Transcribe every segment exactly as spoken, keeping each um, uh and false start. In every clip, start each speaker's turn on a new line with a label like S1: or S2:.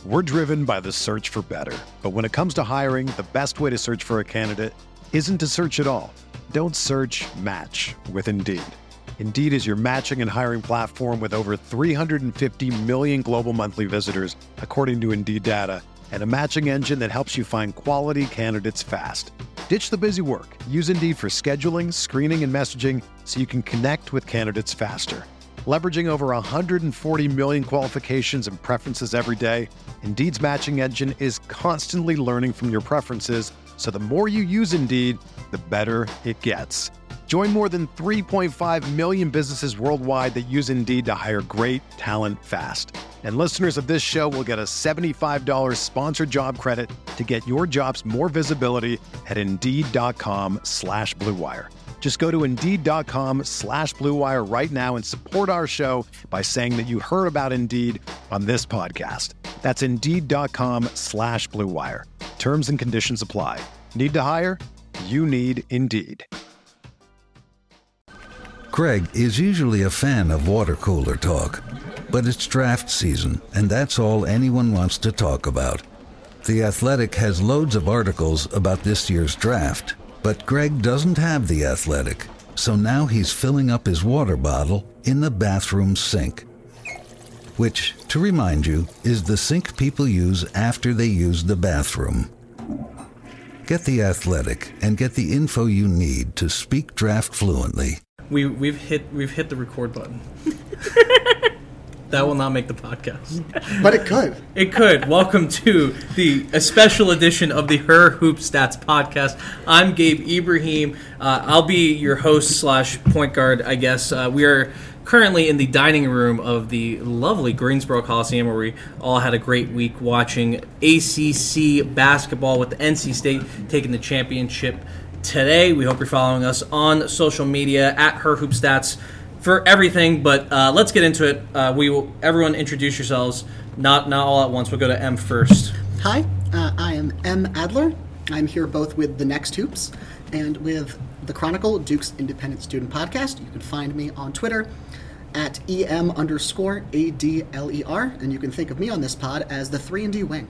S1: We're driven by the search for better. But when it comes to hiring, the best way to search for a candidate isn't to search at all. Don't search, match with Indeed. Indeed is your matching and hiring platform with over three hundred fifty million global monthly visitors, according to Indeed data, and a matching engine that helps you find quality candidates fast. Ditch the busy work. Use Indeed for scheduling, screening, and messaging so you can connect with candidates faster. Leveraging over one hundred forty million qualifications and preferences every day, Indeed's matching engine is constantly learning from your preferences, so the more you use Indeed, the better it gets. Join more than three point five million businesses worldwide that use Indeed to hire great talent fast. And listeners of this show will get a seventy-five dollars sponsored job credit to get your jobs more visibility at Indeed.com slash Blue Wire. Just go to Indeed.com slash Blue Wire right now and support our show by saying that you heard about Indeed on this podcast. That's Indeed.com slash Blue Wire. Terms and conditions apply. Need to hire? You need Indeed.
S2: Craig is usually a fan of water cooler talk, but it's draft season, and that's all anyone wants to talk about. The Athletic has loads of articles about this year's draft, but Greg doesn't have The Athletic, so now he's filling up his water bottle in the bathroom sink. Which, to remind you, is the sink people use after they use the bathroom. Get The Athletic and get the info you need to speak draft fluently.
S3: We we've hit we've hit the record button. That will not make the podcast.
S4: But it could.
S3: It could. Welcome to the a special edition of the Her Hoop Stats podcast. I'm Gabe Ibrahim. Uh, I'll be your host slash point guard, I guess. Uh, we are currently in the dining room of the lovely Greensboro Coliseum, where we all had a great week watching A C C basketball with the N C State taking the championship today. We hope you're following us on social media at Her Hoop Stats for everything, but uh, let's get into it. Uh, we will. Everyone, introduce yourselves. Not not all at once. We'll go to M first.
S4: Hi, uh, I am M. Adler. I'm here both with The Next Hoops and with The Chronicle, Duke's independent student podcast. You can find me on Twitter at em underscore adler, and you can think of me on this pod as the three and D wing.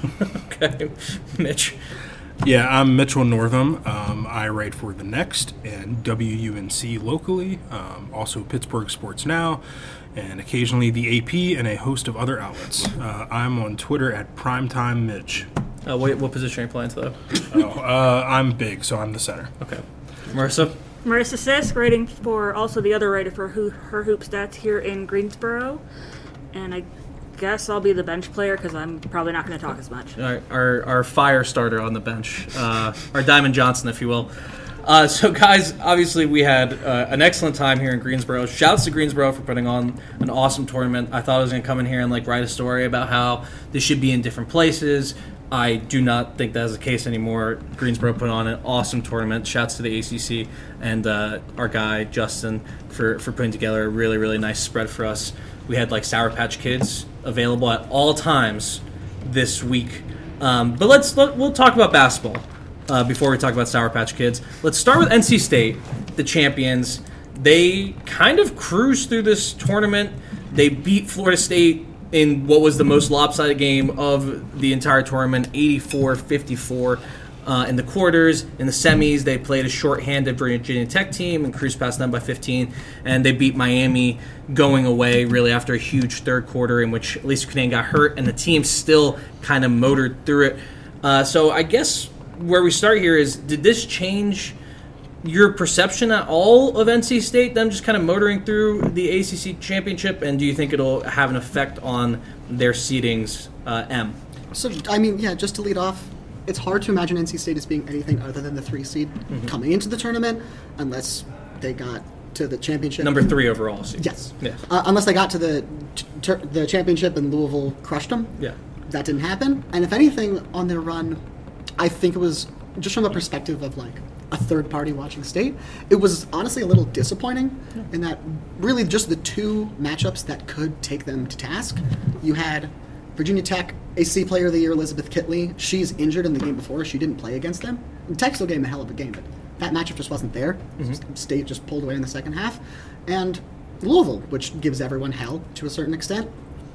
S3: Okay, Mitch.
S5: Yeah, I'm Mitchell Northam. Um, I write for The Next and W U N C locally, um, also Pittsburgh Sports Now, and occasionally the A P and a host of other outlets. Uh, I'm on Twitter at Primetime Mitch.
S3: Uh, what, what position are you playing, though?
S5: oh, uh, I'm big, so I'm the center.
S3: Okay. Marissa?
S6: Marissa Sisk, writing for also the other writer for Her Hoop Stats here in Greensboro, and I guess I'll be the bench player because I'm probably not going to talk as much.
S3: Our, our, our fire starter on the bench, uh, our Diamond Johnson, if you will. Uh, so, guys, obviously we had uh, an excellent time here in Greensboro. Shouts to Greensboro for putting on an awesome tournament. I thought I was going to come in here and like write a story about how this should be in different places. I do not think that is the case anymore. Greensboro put on an awesome tournament. Shouts to the A C C and uh, our guy Justin for, for putting together a really, really nice spread for us. We had like Sour Patch Kids available at all times this week. Um, but let's let, we'll talk about basketball uh, before we talk about Sour Patch Kids. Let's start with N C State, the champions. They kind of cruised through this tournament. They beat Florida State in what was the most lopsided game of the entire tournament, eighty-four fifty-four. Uh, in the quarters, in the semis, they played a shorthanded Virginia Tech team and cruised past them by fifteen, and they beat Miami going away really after a huge third quarter in which Lisa Canaan got hurt, and the team still kind of motored through it. Uh, so I guess where we start here is, did this change your perception at all of N C State, them just kind of motoring through the A C C championship, and do you think it'll have an effect on their seedings, uh, M?
S4: So, I mean, yeah, just to lead off, it's hard to imagine N C State as being anything other than the three seed mm-hmm. coming into the tournament, unless they got to the championship.
S3: Number three overall seed.
S4: Yes.
S3: Yeah.
S4: Uh, unless they got to the ter- the championship and Louisville crushed them.
S3: Yeah.
S4: That didn't happen. And if anything, on their run, I think it was just from the perspective of like a third party watching State, it was honestly a little disappointing yeah. in that really just the two matchups that could take them to task. You had Virginia Tech, A C Player of the Year, Elizabeth Kitley. She's injured in the game before. She didn't play against them. And Tech still gave them a hell of a game, but that matchup just wasn't there. Mm-hmm. State just pulled away in the second half. And Louisville, which gives everyone hell to a certain extent.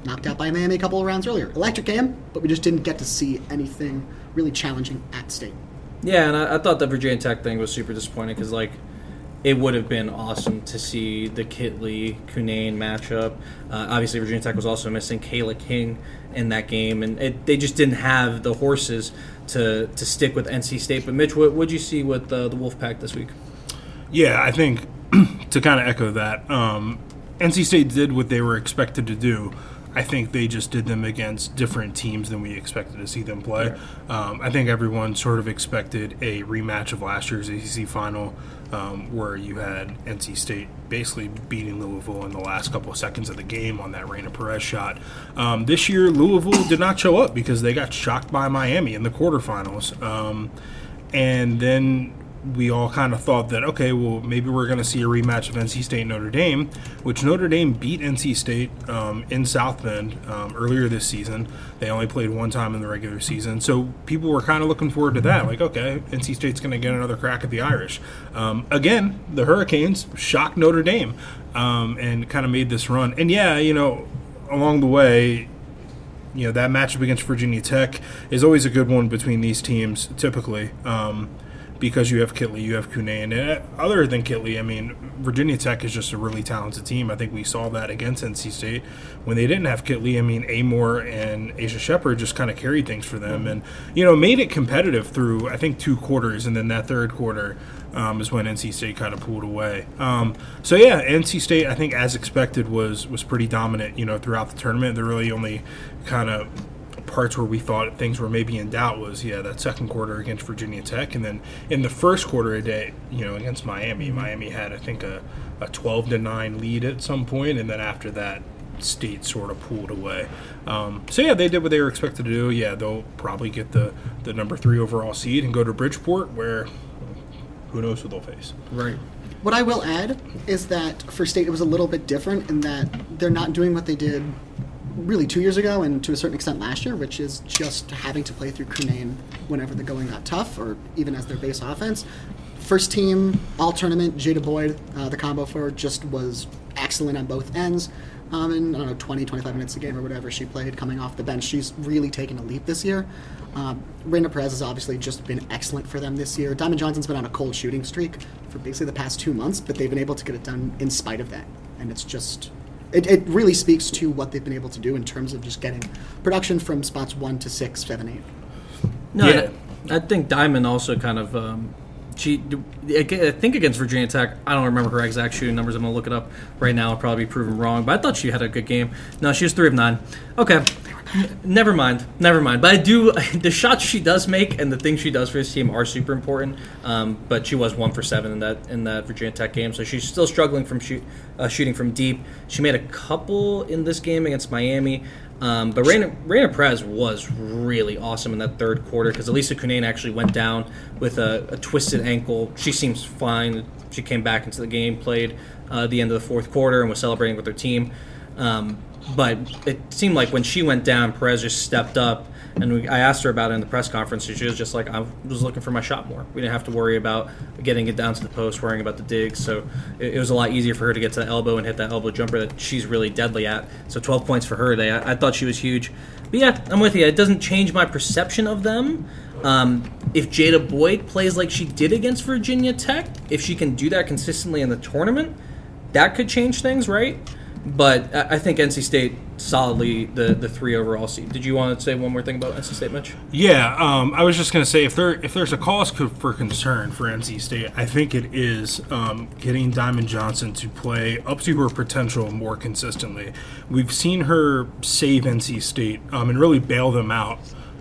S4: knocked out by Miami a couple of rounds earlier. Electric game, but we just didn't get to see anything really challenging at State.
S3: Yeah, and I, I thought the Virginia Tech thing was super disappointing because, like, it would have been awesome to see the Kitley-Cunane matchup. Uh, obviously, Virginia Tech was also missing Kayla King in that game, and it, they just didn't have the horses to to stick with N C State. But, Mitch, what did you see with uh, the Wolfpack this week?
S5: Yeah, I think to kind of echo that, um, N C State did what they were expected to do. I think they just did them against different teams than we expected to see them play. Um, I think everyone sort of expected a rematch of last year's A C C final um, where you had N C State basically beating Louisville in the last couple of seconds of the game on that Reina Perez shot. Um, this year, Louisville did not show up because they got shocked by Miami in the quarterfinals. Um, and then we all kind of thought that, okay, well, maybe we're going to see a rematch of N C State Notre Dame, which Notre Dame beat N C State um, in South Bend um, earlier this season. They only played one time in the regular season. So people were kind of looking forward to that. Like, okay, N C State's going to get another crack at the Irish. Um, again, the Hurricanes shocked Notre Dame um, and kind of made this run. And, yeah, you know, along the way, you know, that matchup against Virginia Tech is always a good one between these teams, typically. Um because you have Kitley, you have Cunane. And other than Kitley, I mean, Virginia Tech is just a really talented team. I think we saw that against N C State. When they didn't have Kitley, I mean, Amore and Asia Shepherd just kind of carried things for them and, you know, made it competitive through, I think, two quarters. And then that third quarter um, is when N C State kind of pulled away. Um, so, yeah, N C State, I think, as expected, was, was pretty dominant, you know, throughout the tournament. They're really only kind of parts where we thought things were maybe in doubt was, yeah, that second quarter against Virginia Tech. And then in the first quarter a day, you know, against Miami, Miami had, I think, a, a twelve to nine lead at some point, and then after that, State sort of pulled away. Um, so, yeah, they did what they were expected to do. Yeah, they'll probably get the, the number three overall seed and go to Bridgeport, where who knows who they'll face.
S3: Right.
S4: What I will add is that for State, it was a little bit different in that they're not doing what they did really two years ago and to a certain extent last year, which is just having to play through Cunane whenever the going got tough or even as their base offense. First team, all tournament, Jada Boyd, uh, the combo forward, just was excellent on both ends. Um, and I don't know, twenty, twenty-five minutes a game or whatever she played coming off the bench. She's really taken a leap this year. Um, Reina Perez has obviously just been excellent for them this year. Diamond Johnson's been on a cold shooting streak for basically the past two months, but they've been able to get it done in spite of that. And it's just... It, it really speaks to what they've been able to do in terms of just getting production from spots one to six, seven, eight.
S3: No,
S5: Yeah.
S3: I, I think Diamond also kind of um, she. I think against Virginia Tech, I don't remember her exact shooting numbers. I'm gonna look it up right now. I'll probably be proven wrong, but I thought she had a good game. No, she was three of nine. Okay, N- never mind, never mind. But I do the shots she does make and the things she does for this team are super important. Um, but she was one for seven in that in that Virginia Tech game, so she's still struggling from shoot, uh, shooting from deep. She made a couple in this game against Miami. Um, but Reina, Reina Perez was really awesome in that third quarter because Elisa Cunane actually went down with a, a twisted ankle. She seems fine. She came back into the game, played uh, at the end of the fourth quarter, and was celebrating with her team. Um, but it seemed like when she went down, Perez just stepped up. And we, I asked her about it in the press conference, and she was just like, I was looking for my shot more. We didn't have to worry about getting it down to the post, worrying about the digs. So it, it was a lot easier for her to get to the elbow and hit that elbow jumper that she's really deadly at. So twelve points for her today. I, I thought she was huge. But yeah, I'm with you. It doesn't change my perception of them. Um, if Jada Boyd plays like she did against Virginia Tech, if she can do that consistently in the tournament, that could change things, right? But I think N C State solidly the, the three overall seed. Did you want to say one more thing about N C State, Mitch?
S5: Yeah, um, I was just going to say if there if there's a cause for concern for N C State, I think it is um, getting Diamond Johnson to play up to her potential more consistently. We've seen her save N C State um, and really bail them out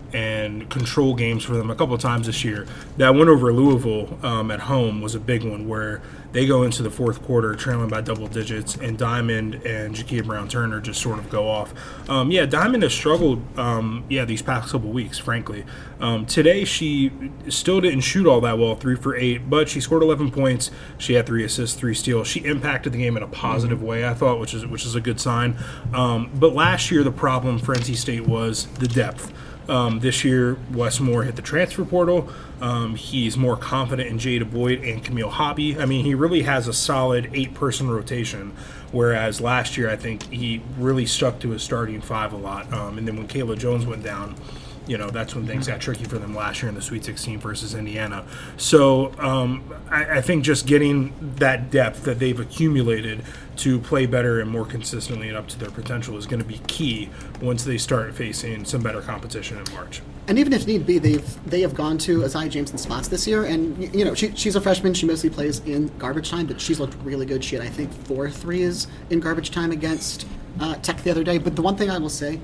S5: and control games for them a couple of times this year. That win over Louisville um, at home was a big one where they go into the fourth quarter trailing by double digits, and Diamond and Jakia Brown-Turner just sort of go off. Um, yeah, Diamond has struggled, um, yeah, these past couple weeks, frankly. Um, today she still didn't shoot all that well, three for eight, but she scored eleven points. She had three assists, three steals. She impacted the game in a positive mm-hmm. way, I thought, which is which is a good sign. Um, but last year the problem for N C State was the depth. Um, this year, Wes Moore hit the transfer portal. Um, he's more confident in Jada Boyd and Camille Hobby. I mean, he really has a solid eight-person rotation, whereas last year I think he really stuck to his starting five a lot. Um, and then when Kayla Jones went down, you know, that's when things got tricky for them last year in the Sweet sixteen versus Indiana. So um, I, I think just getting that depth that they've accumulated to play better and more consistently and up to their potential is going to be key once they start facing some better competition in March.
S4: And even if need be, they've they have gone to Isaiah Jameson spots this year, and y- you know she, she's a freshman. She mostly plays in garbage time, but she's looked really good. She had I think four threes in garbage time against uh, Tech the other day. But the one thing I will say,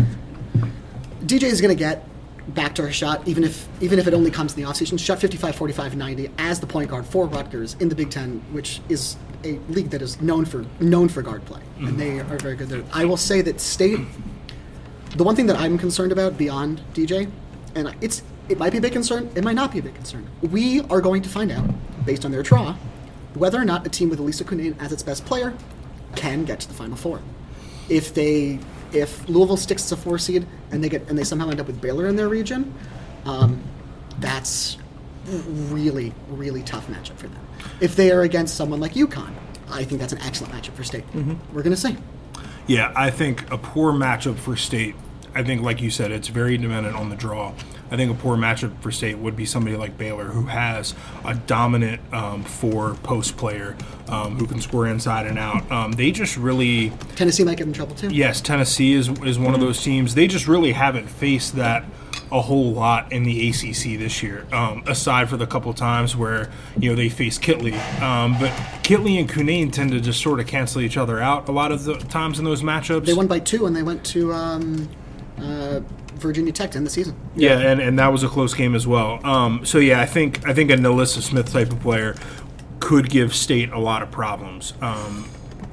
S4: D J is going to get back to her shot, even if even if it only comes in the offseason. She shot fifty-five, forty-five, ninety as the point guard for Rutgers in the Big Ten, which is a league that is known for known for guard play, mm-hmm. and they are very good there. I will say that State, the one thing that I'm concerned about beyond D J, and it's it might be a big concern, it might not be a big concern. We are going to find out, based on their draw, whether or not a team with Elisa Cunane as its best player can get to the Final Four. If they If Louisville sticks as a four seed and they get and they somehow end up with Baylor in their region, um, that's really, really tough matchup for them. If they are against someone like UConn, I think that's an excellent matchup for State. Mm-hmm. We're going to see.
S5: Yeah, I think a poor matchup for State, I think, like you said, it's very dependent on the draw. I think a poor matchup for State would be somebody like Baylor, who has a dominant um, four post player um, who can score inside and out. Um, they just really
S4: Tennessee might get in trouble too.
S5: Yes, Tennessee is is one of those teams. They just really haven't faced that a whole lot in the A C C this year, um, aside for the couple times where you know they faced Kitley. Um, but Kitley and Cunane tend to just sort of cancel each other out a lot of the times in those matchups.
S4: They won by two and they went to um, uh, Virginia Tech to end the season.
S5: Yeah, and, and that was a close game as well. Um, so yeah, I think I think a Nalissa Smith type of player could give State a lot of problems. Um,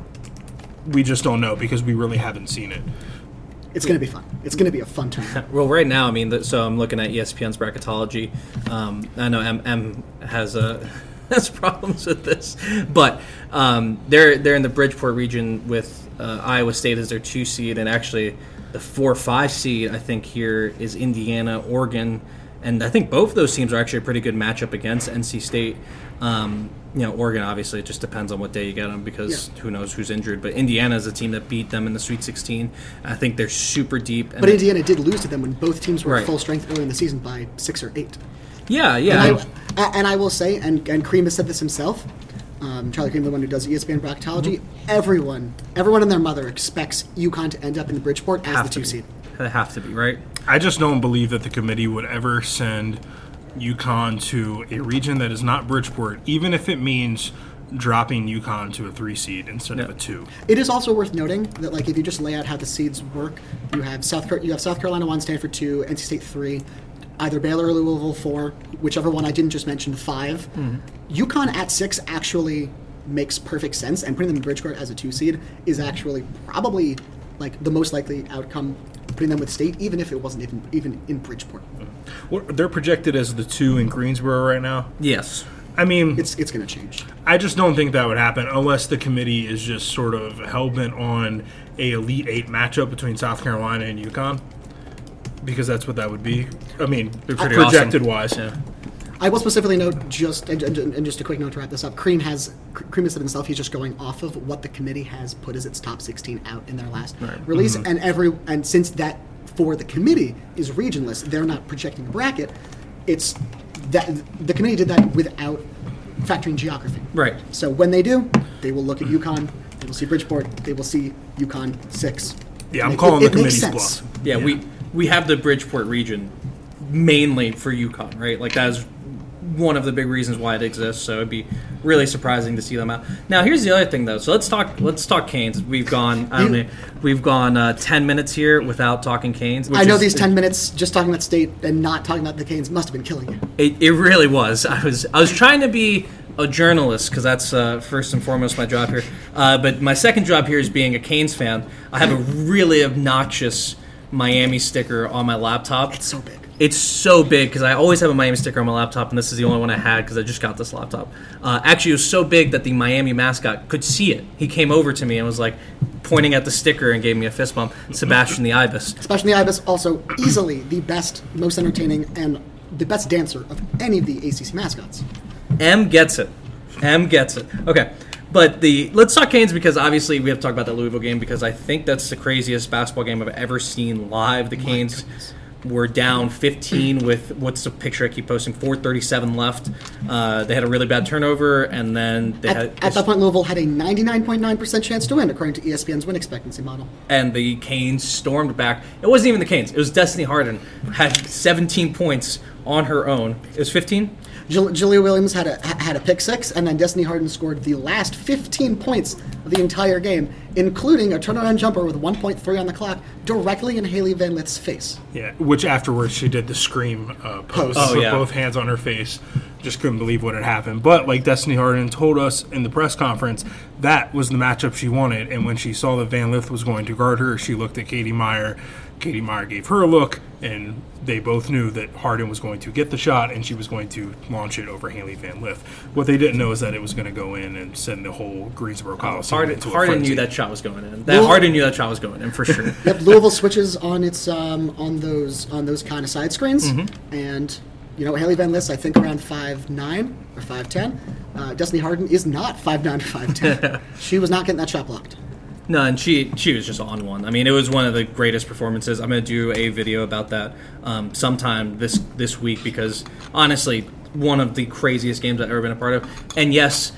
S5: we just don't know because we really haven't seen it.
S4: It's going to be fun. It's going to be a fun tournament.
S3: Well, right now, I mean, th- so I'm looking at E S P N's bracketology. Um, I know M, M has uh, has problems with this, but um, they're they're in the Bridgeport region with uh, Iowa State as their two seed, and actually the four five seed I think here is Indiana, Oregon, and I think both of those teams are actually a pretty good matchup against N C State. Um, you know, Oregon, obviously, it just depends on what day you get them because yeah. who knows who's injured. But Indiana is a team that beat them in the Sweet sixteen. I think they're super deep. And
S4: but Indiana did lose to them when both teams were
S3: right.
S4: at full strength early in the season by six or eight.
S3: Yeah, yeah.
S4: And I, and I will say, and, and Cream has said this himself, um, Charlie Cream, the one who does E S P N bracketology, mm-hmm. everyone, everyone and their mother expects UConn to end up in the Bridgeport as
S3: have
S4: the two
S3: be.
S4: seed.
S3: They have to be, right?
S5: I just don't believe that the committee would ever send UConn to a region that is not Bridgeport, even if it means dropping UConn to a three seed instead yeah. of a two.
S4: It is also worth noting that, like, if you just lay out how the seeds work, you have South Car- you have South Carolina one, Stanford two, N C State three, either Baylor or Louisville four, whichever one I didn't just mention five. Mm-hmm. UConn at six actually makes perfect sense, and putting them in Bridgeport as a two seed is actually probably like the most likely outcome. Putting them with State, even if it wasn't even even in Bridgeport.
S5: Well, they're projected as the two in Greensboro right now.
S3: Yes.
S5: I mean,
S4: it's it's going to change.
S5: I just don't think that would happen unless the committee is just sort of hell-bent on a Elite Eight matchup between South Carolina and UConn, because that's what that would be. I mean, projected-wise.
S3: Awesome. Yeah.
S4: I will specifically note, just and, and, and just a quick note to wrap this up, Cream has Cream has said himself he's just going off of what the committee has put as its top sixteen out in their last right. release, mm-hmm. and every and since that for the committee is regionless, they're not projecting a bracket. It's that the committee did that without factoring geography.
S3: Right.
S4: So when they do, they will look at UConn, they will see Bridgeport, they will see UConn six.
S5: Yeah, I'm
S4: it,
S5: calling
S4: it,
S5: the
S4: it
S5: committee's bluff.
S3: Yeah, yeah, we we have the Bridgeport region mainly for UConn, right? Like that is one of the big reasons why it exists. So it'd be really surprising to see them out. Now, here's the other thing, though. So let's talk. Let's talk Canes. We've gone. I don't know. We've gone uh, ten minutes here without talking Canes.
S4: I know
S3: is,
S4: these ten minutes just talking about State and not talking about the Canes must have been killing you.
S3: It, it really was. I was. I was trying to be a journalist because that's uh, first and foremost my job here. Uh, but my second job here is being a Canes fan. I have a really obnoxious Miami sticker on my laptop.
S4: It's so big.
S3: It's so big because I always have a Miami sticker on my laptop, and this is the only one I had because I just got this laptop. Uh, actually, it was so big that the Miami mascot could see it. He came over to me and was like, pointing at the sticker and gave me a fist bump. Sebastian the Ibis.
S4: Sebastian the Ibis, also easily the best, most entertaining, and the best dancer of any of the A C C mascots.
S3: M gets it. M gets it. Okay. But the let's talk Canes because obviously we have to talk about that Louisville game because I think that's the craziest basketball game I've ever seen live. The Canes were down fifteen with what's the picture I keep posting? four thirty-seven left. Uh, they had a really bad turnover, and then they
S4: at,
S3: had
S4: at that point Louisville had a ninety-nine point nine percent chance to win, according to E S P N's win expectancy model.
S3: And the Canes stormed back. It wasn't even the Canes. It was Destiny Harden had seventeen points on her own. It was fifteen.
S4: Jill, Julia Williams had a had a pick six, and then Destiny Harden scored the last fifteen points of the entire game, including a turnaround jumper with one point three on the clock directly in Haley Van Lith's face.
S5: Yeah, which afterwards she did the scream uh, pose
S3: Oh,
S5: with
S3: yeah.
S5: both hands on her face. Just couldn't believe what had happened. But like Destiny Harden told us in the press conference, that was the matchup she wanted. And when she saw that Van Lith was going to guard her, she looked at Katie Meyer. Katie Meyer gave her a look, and they both knew that Harden was going to get the shot, and she was going to launch it over Haley Van Lith. What they didn't know is that it was going to go in and send the whole Greensboro Coliseum
S3: Harden,
S5: into a
S3: Harden
S5: frenzy.
S3: knew that shot was going in. That Harden knew that shot was going in for sure.
S4: Yep, Louisville switches on its um, on those on those kind of side screens,
S3: Mm-hmm.
S4: and you know Haley Van Lith, I think around five nine or five ten. Uh, Destiny Harden is not five nine or five ten. She was not getting that shot blocked.
S3: No, and she she was just on one. I mean, it was one of the greatest performances. I'm going to do a video about that um, sometime this this week because, honestly, one of the craziest games I've ever been a part of. And yes,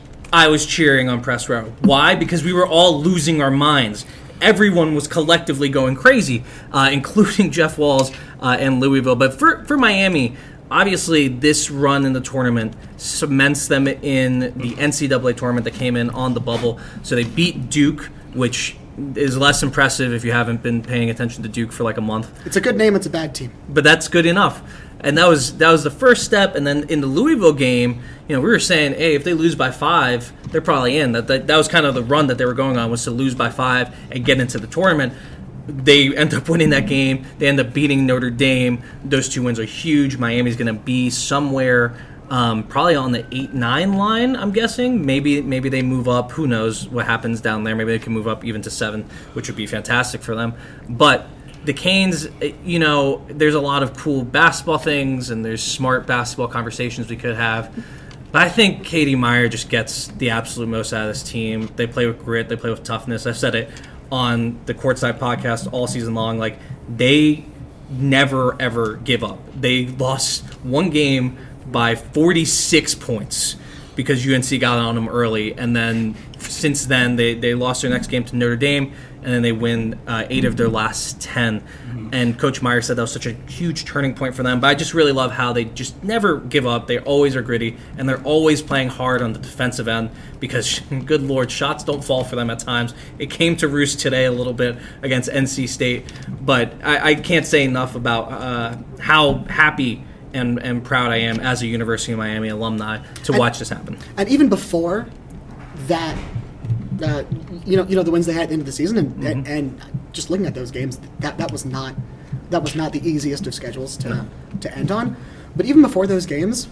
S3: I was cheering on press row. Why? Because we were all losing our minds. Everyone was collectively going crazy, uh, including Jeff Walls uh, and Louisville. But for, for Miami, obviously this run in the tournament cements them in the N C double A tournament that came in on the bubble. So they beat Duke, which is less impressive if you haven't been paying attention to Duke for like a month.
S4: It's a good name. It's a bad team.
S3: But that's good enough. And that was that was the first step. And then in the Louisville game, you know, we were saying, hey, if they lose by five, they're probably in. That that, that was kind of the run that they were going on, was to lose by five and get into the tournament. They end up winning that game. They end up beating Notre Dame. Those two wins are huge. Miami's going to be somewhere um, probably on the eight nine line, I'm guessing. Maybe maybe they move up. Who knows what happens down there. Maybe they can move up even to seven, which would be fantastic for them. But the Canes, you know, there's a lot of cool basketball things and there's smart basketball conversations we could have. But I think Katie Meyer just gets the absolute most out of this team. They play with grit. They play with toughness. I've said it on the Courtside podcast all season long. Like, they never, ever give up. They lost one game by forty-six points because U N C got on them early. And then since then, they, they lost their next game to Notre Dame, and then they win uh, eight of their last ten. Mm-hmm. And Coach Meyer said that was such a huge turning point for them. But I just really love how they just never give up. They always are gritty, and they're always playing hard on the defensive end because, good Lord, shots don't fall for them at times. It came to roost today a little bit against N C State. But I, I can't say enough about uh, how happy and, and proud I am as a University of Miami alumni to
S4: and,
S3: watch this happen.
S4: And even before that, uh, you know, you know the wins they had at the end of the season, and, mm-hmm. and, and just looking at those games, that that was not that was not the easiest of schedules to no. to end on. But even before those games,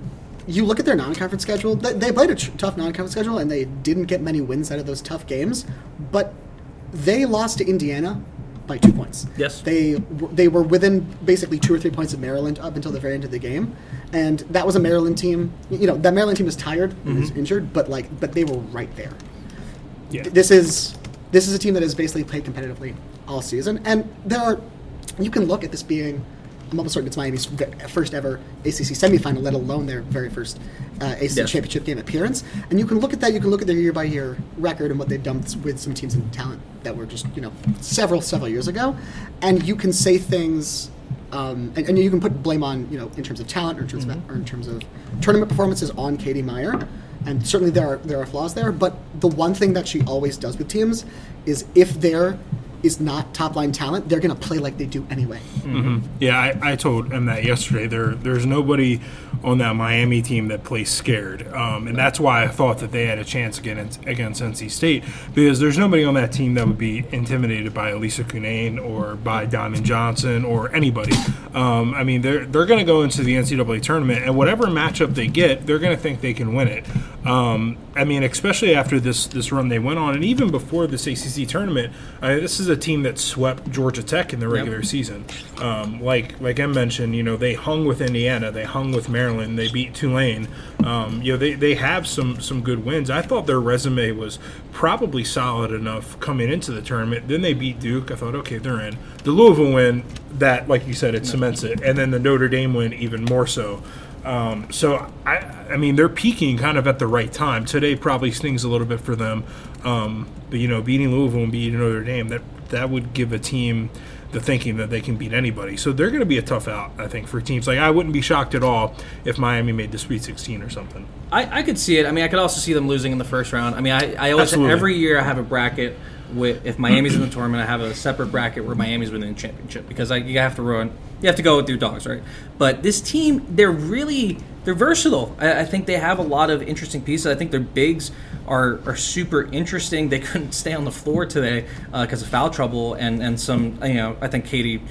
S4: you look at their non-conference schedule. They, they played a tr- tough non-conference schedule, and they didn't get many wins out of those tough games. But they lost to Indiana by two points.
S3: Yes.
S4: They they were within basically two or three points of Maryland up until the very end of the game, and that was a Maryland team. You know, that Maryland team is tired and mm-hmm. is injured, but like, but they were right there.
S5: Yeah.
S4: This is this is a team that has basically played competitively all season, and there are you can look at this being. I'm almost certain it's Miami's first ever A C C semifinal, let alone their very first uh, A C C
S3: yes.
S4: championship game appearance. And you can look at that. You can look at their year-by-year record and what they've done with some teams and talent that were just, you know, several, several years ago. And you can say things, um, and, and you can put blame on, you know, in terms of talent or in terms, mm-hmm. of, or in terms of tournament performances on Katie Meyer. And certainly there are there are flaws there. But the one thing that she always does with teams is if they're is not top-line talent, they're going to play like they do anyway.
S5: Mm-hmm. Yeah, I, I told him that yesterday. There, There's nobody on that Miami team that plays scared. Um, and that's why I thought that they had a chance against, against N C State, because there's nobody on that team that would be intimidated by Elisa Cunane or by Diamond Johnson or anybody. Um, I mean, they're, they're going to go into the N C double A tournament, and whatever matchup they get, they're going to think they can win it. Um, I mean, especially after this, this run they went on, and even before this A C C tournament, I mean, this is a team that swept Georgia Tech in the regular yep. season. Um, like like Em mentioned, you know, they hung with Indiana, they hung with Maryland, they beat Tulane. Um, you know, they, they have some, some good wins. I thought their resume was probably solid enough coming into the tournament. Then they beat Duke. I thought, okay, they're in. The Louisville win, that, like you said, it cements it. And then the Notre Dame win even more so. Um, so, I, I mean, they're peaking kind of at the right time. Today probably stings a little bit for them. Um, but, you know, beating Louisville and beating Notre Dame, that, that would give a team the thinking that they can beat anybody. So they're going to be a tough out, I think, for teams. Like, I wouldn't be shocked at all if Miami made the Sweet sixteen or something.
S3: I, I could see it. I mean, I could also see them losing in the first round. I mean, I, I always
S5: Absolutely.
S3: every year I have a bracket with if Miami's in the tournament, I have a separate bracket where Miami's winning the championship because I, you have to run. You have to go with your dogs, right? But this team, they're really they're versatile. I, I think they have a lot of interesting pieces. I think their bigs are are super interesting. They couldn't stay on the floor today because uh, of foul trouble and and some. You know, I think Katie,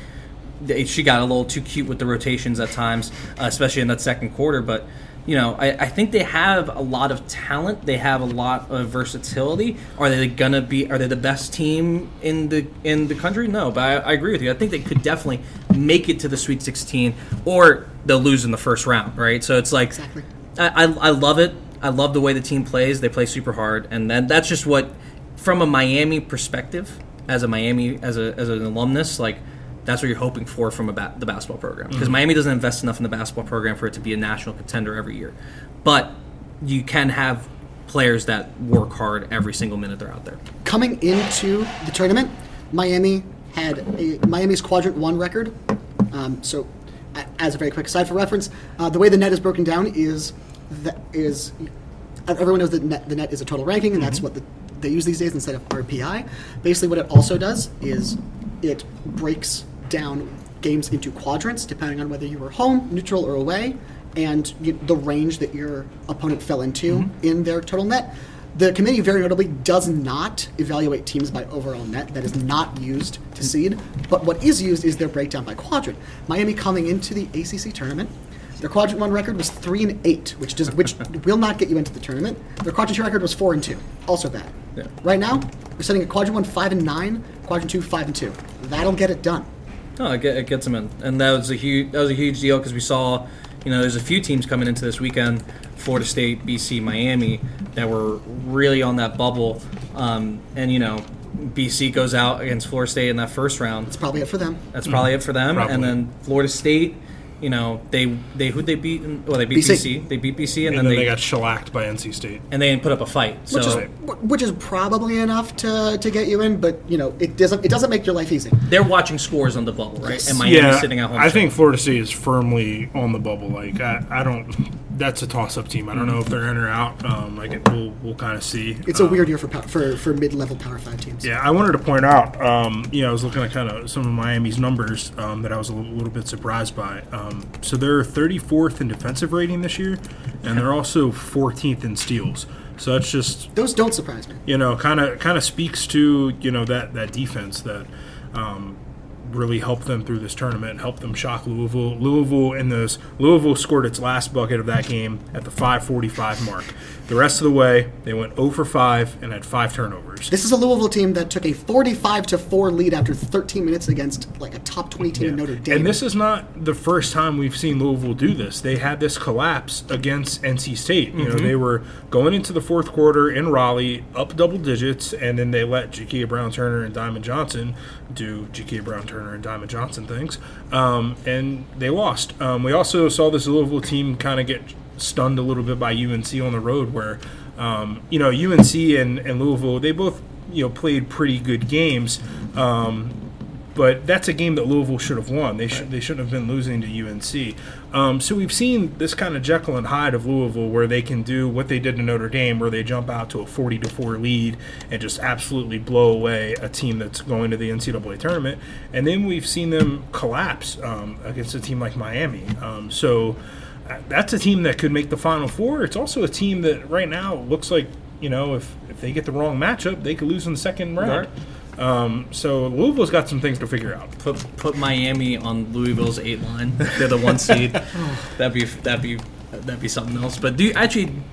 S3: she got a little too cute with the rotations at times, uh, especially in that second quarter. But you know, I, I think they have a lot of talent. They have a lot of versatility. Are they gonna be? Are they the best team in the in the country? No, but I, I agree with you. I think they could definitely make it to the Sweet sixteen, or they'll lose in the first round, right? So it's like,
S4: exactly.
S3: I, I I love it. I love the way the team plays. They play super hard, and then that's just what, from a Miami perspective, as a Miami as a as an alumnus, like. That's what you're hoping for from a ba- the basketball program. Because mm-hmm. Miami doesn't invest enough in the basketball program for it to be a national contender every year. But you can have players that work hard every single minute they're out there.
S4: Coming into the tournament, Miami had a Miami's quadrant one record. Um, so, as a very quick aside for reference, uh, the way the net is broken down is that is everyone knows that net, the net is a total ranking, and mm-hmm. that's what the, they use these days instead of R P I. Basically, what it also does is it breaks down games into quadrants depending on whether you were home, neutral, or away, and you, the range that your opponent fell into mm-hmm. in their total net. The committee very notably does not evaluate teams by overall net. That is not used to seed, but what is used is their breakdown by quadrant. Miami coming into the A C C tournament, their quadrant one record was three and eight, which does which will not get you into the tournament. Their quadrant two record was four and two, also bad.
S3: Yeah.
S4: Right now, we're setting a quadrant one five and nine, quadrant two five and two. That'll get it done.
S3: No, it, get, it gets them in, and that was a huge that was a huge deal because we saw, you know, there's a few teams coming into this weekend, Florida State, B C, Miami, that were really on that bubble, um, and you know, B C goes out against Florida State in that first round.
S4: That's probably it for them.
S3: That's probably mm-hmm. it for them,
S5: probably. And
S3: then Florida State. You know, they they who'd they beat? In, well, they beat B C. B C. They beat B C, and,
S5: and
S3: then,
S5: then
S3: they,
S5: they got shellacked by N C State.
S3: And they put up a fight.
S4: Which,
S3: so,
S4: is, which is probably enough to, to get you in, but you know, it doesn't it doesn't make your life easy.
S3: They're watching scores on the bubble, right?
S4: Yes.
S3: And Miami's
S5: yeah,
S3: sitting at home.
S5: I think Florida State is firmly on the bubble. Like I, I don't. That's a toss-up team. I don't know if they're in or out. Um, like it, we'll we'll kind of see.
S4: It's a
S5: um,
S4: weird year for for for mid-level Power Five teams.
S5: Yeah, I wanted to point out. Um, you know, I was looking at kind of some of Miami's numbers um, that I was a little, little bit surprised by. Um, so they're thirty-fourth in defensive rating this year, and they're also fourteenth in steals. So that's just
S4: those don't surprise me.
S5: You know, kind of kind of speaks to you know that that defense that. Um, really helped them through this tournament, helped them shock Louisville. Louisville in this Louisville scored its last bucket of that game at the five forty-five mark. The rest of the way, they went zero for five and had five turnovers.
S4: This is a Louisville team that took a forty-five to four lead after thirteen minutes against like a top twenty team
S5: yeah.
S4: in Notre Dame.
S5: And this is not the first time we've seen Louisville do this. They had this collapse against N C State. You mm-hmm. know, they were going into the fourth quarter in Raleigh, up double digits, and then they let J K. Brown-Turner and Diamond Johnson do J K. Brown-Turner and Diamond Johnson things, um, and they lost. Um, we also saw this Louisville team kind of get stunned a little bit by U N C on the road where, um, you know, U N C and, and Louisville, they both, you know, played pretty good games, um, but that's a game that Louisville should have won. They, should, they shouldn't have been losing to U N C. Um, so we've seen this kind of Jekyll and Hyde of Louisville where they can do what they did to Notre Dame, where they jump out to a forty to four lead and just absolutely blow away a team that's going to the N C double A tournament. And then we've seen them collapse um, against a team like Miami. Um, so that's a team that could make the Final Four. It's also a team that right now looks like, you know, if, if they get the wrong matchup, they could lose in the second round. Um, so Louisville's got some things to figure out.
S3: Put put Miami on Louisville's eight line. They're the one seed. That'd be that'd be that'd be something else. But do you, actually,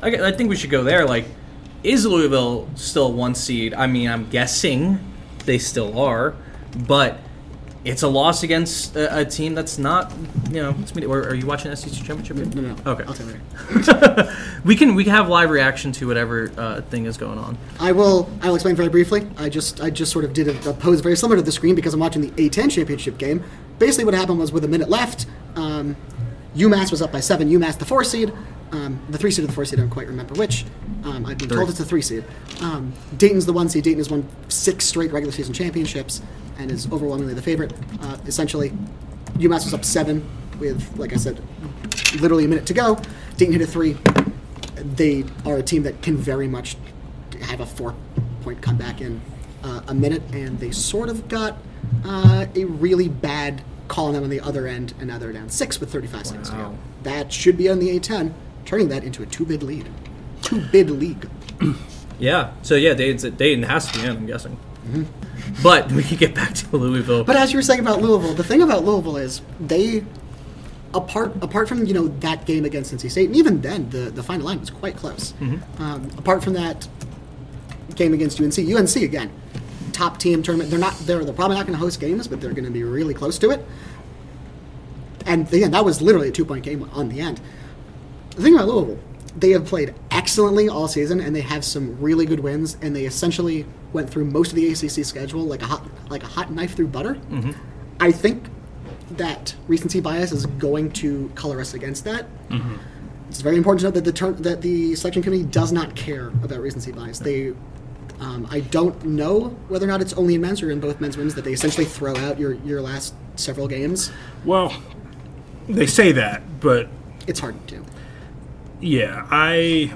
S3: I, I think we should go there. Like, is Louisville still one seed? I mean, I'm guessing they still are, but it's a loss against a, a team that's not, you know. It's, or are you watching the S E C championship game?
S4: No, no.
S3: Okay.
S4: I'll tell you later.
S3: we can we can have live reaction to whatever uh, thing is going on.
S4: I will. I will explain very briefly. I just I just sort of did a, a pose very similar to the screen because I'm watching the A ten championship game. Basically, what happened was with a minute left, um, UMass was up by seven. UMass, the four seed, um, the three seed or the four seed. I don't quite remember which. Um, I've been
S3: Three.
S4: told it's the three seed. Um, Dayton's the one seed. Dayton has won six straight regular season championships and is overwhelmingly the favorite. Uh, essentially, UMass was up seven with, like I said, literally a minute to go. Dayton hit a three. They are a team that can very much have a four-point comeback in uh, a minute, and they sort of got uh, a really bad call on them on the other end, and now they're down six with thirty-five seconds to go. That should be on the A ten, turning that into a two-bid lead. Two-bid league.
S3: Yeah. So yeah, Dayton, Dayton has to be in, I'm guessing. Mm-hmm. But we can get back to Louisville.
S4: But as you were saying about Louisville, the thing about Louisville is they, apart apart from you know that game against N C State, and even then the, the final line was quite close. Mm-hmm. Um, apart from that game against U N C, U N C again, top team tournament. They're not they're they're probably not going to host games, but they're going to be really close to it. And again, that was literally a two point game on the end. The thing about Louisville, they have played excellently all season, and they have some really good wins. And they essentially went through most of the A C C schedule like a hot like a hot knife through butter. Mm-hmm. I think that recency bias is going to color us against that. Mm-hmm. It's very important to note that the ter- that the selection committee does not care about recency bias. They, um, I don't know whether or not it's only in men's or in both men's women's that they essentially throw out your, your last several games.
S5: Well, they say that, but
S4: it's hard to do.
S5: Yeah, I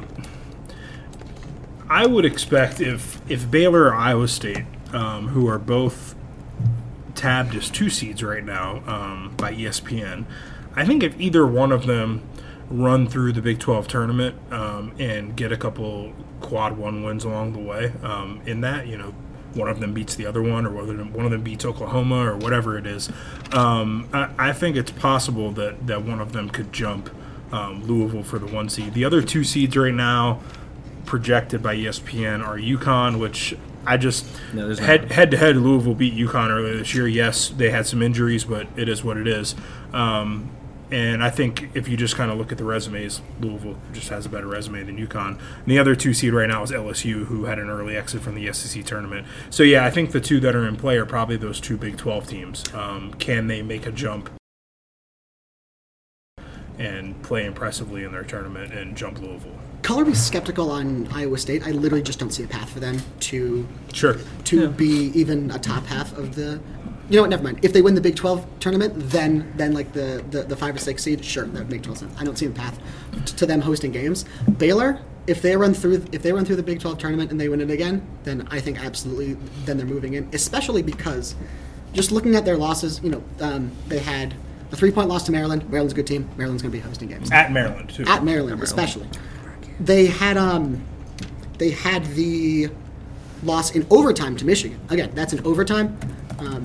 S5: I would expect if if Baylor or Iowa State, um, who are both tabbed as two seeds right now um, by E S P N, I think if either one of them run through the Big twelve tournament um, and get a couple quad one wins along the way, um, in that, you know, one of them beats the other one, or whether one of them beats Oklahoma, or whatever it is, um, I, I think it's possible that, that one of them could jump um, Louisville for the one seed. The other two seeds right now projected by E S P N are UConn, which I just
S3: no,
S5: head head to head Louisville beat UConn earlier this year. Yes, they had some injuries, but it is what it is. Um, and I think if you just kind of look at the resumes, Louisville just has a better resume than UConn. And the other two seed right now is L S U, who had an early exit from the S E C tournament. So yeah, I think the two that are in play are probably those two Big twelve teams. Um, can they make a jump and play impressively in their tournament and jump Louisville?
S4: Color me skeptical on Iowa State. I literally just don't see a path for them to
S5: sure
S4: to
S3: yeah.
S4: be even a top half of the. You know what? Never mind. If they win the Big twelve tournament, then then like the, the, the five or six seed, sure, that would make total sense. I don't see a path t- to them hosting games. Baylor, if they run through if they run through the Big twelve tournament and they win it again, then I think absolutely then they're moving in. Especially because just looking at their losses, you know, um, they had a three point loss to Maryland. Maryland's a good team. Maryland's going to be hosting games
S5: at Maryland too.
S4: At Maryland, especially. They had um, they had the loss in overtime to Michigan. Again, that's in overtime. Um,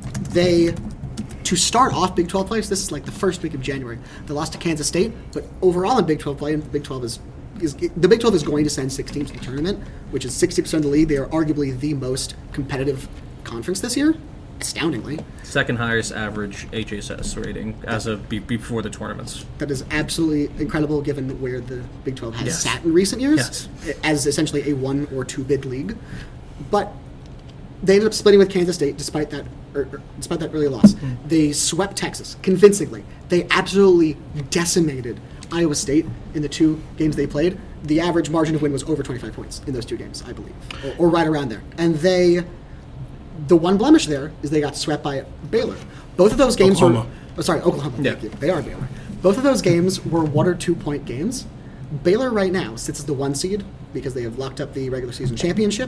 S4: they to start off Big twelve play. So this is like the first week of January. They lost to Kansas State, but overall in Big twelve play, and Big twelve is, is the Big twelve is going to send six teams to the tournament, which is sixty percent of the league. They are arguably the most competitive conference this year. Astoundingly,
S3: second highest average H S S rating as of be- before the tournaments.
S4: That is absolutely incredible, given where the Big twelve has
S3: yes.
S4: sat in recent years,
S3: yes.
S4: as essentially a one or two bid league. But they ended up splitting with Kansas State, despite that, or, or, despite that early loss. Mm. They swept Texas convincingly. They absolutely decimated Iowa State in the two games they played. The average margin of win was over twenty-five points in those two games, I believe, or, or right around there. And they. The one blemish there is they got swept by Baylor. Both of those games
S5: Oklahoma.
S4: were... Oh, sorry, Oklahoma.
S3: Yeah.
S4: Thank you. They are Baylor. Both of those games were one- or two-point games. Baylor right now sits as the one seed because they have locked up the regular season championship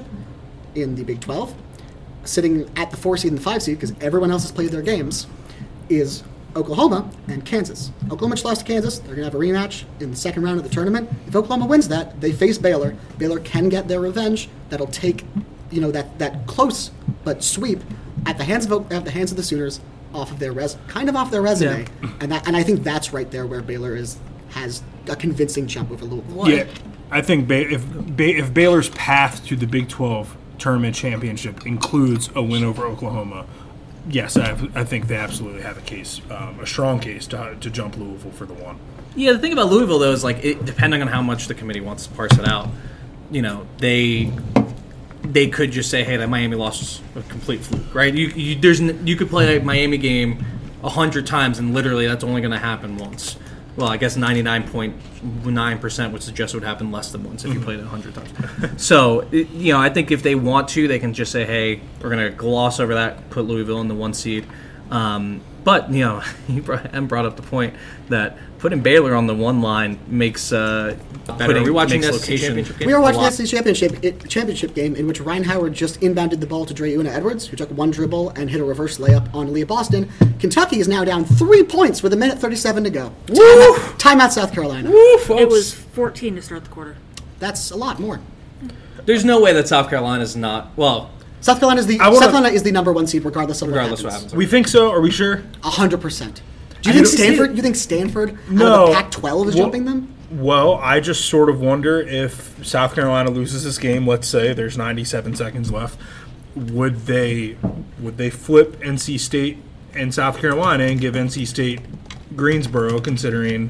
S4: in the Big twelve. Sitting at the four seed and the five seed, because everyone else has played their games, is Oklahoma and Kansas. Oklahoma just lost to Kansas. They're going to have a rematch in the second round of the tournament. If Oklahoma wins that, they face Baylor. Baylor can get their revenge. That'll take... you know, that, that close but sweep at the hands of at the hands of the Sooners off of their res kind of off their resume,
S3: yeah.
S4: and that and I think that's right there where Baylor is has a convincing jump over Louisville.
S5: Yeah, I think ba- if ba- if Baylor's path to the Big twelve tournament championship includes a win over Oklahoma, yes, I, I think they absolutely have a case, um, a strong case to to jump Louisville for the one.
S3: Yeah, the thing about Louisville though is like it, depending on how much the committee wants to parse it out, you know, they they could just say, hey, that Miami loss was a complete fluke, right? You you there's n- you could play a Miami game a hundred times and literally that's only going to happen once. Well, I guess ninety-nine point nine percent would suggest it would happen less than once if you played it a hundred times. So, it, you know, I think if they want to, they can just say, hey, we're going to gloss over that, put Louisville in the one seed. Um, but, you know, you brought, Em brought up the point that putting Baylor on the one line makes uh, better. Are we watching the S E C championship game?
S4: We are watching the S E C championship it, championship game in which Ryan Howard just inbounded the ball to Dre Una Edwards, who took one dribble and hit a reverse layup on Aaliyah Boston. Kentucky is now down three points with a minute thirty-seven to go. Woo! Timeout, timeout South Carolina.
S3: Woo, folks.
S6: It was fourteen to start the quarter.
S4: That's a lot more.
S3: There's no way that South Carolina is not well.
S4: South Carolina is the
S5: wanna,
S4: South Carolina is the number one seed regardless of
S3: regardless
S4: what
S3: of what
S4: happens.
S3: happens.
S5: We think so? Are we sure?
S4: A hundred percent. Do you
S5: I
S4: think
S5: don't-
S4: Stanford? You think Stanford
S5: No.
S4: out of the Pac twelve is
S5: Well-
S4: jumping them?
S5: Well, I just sort of wonder if South Carolina loses this game. Let's say there's ninety-seven seconds left. Would they would they flip N C State and South Carolina and give N C State Greensboro, considering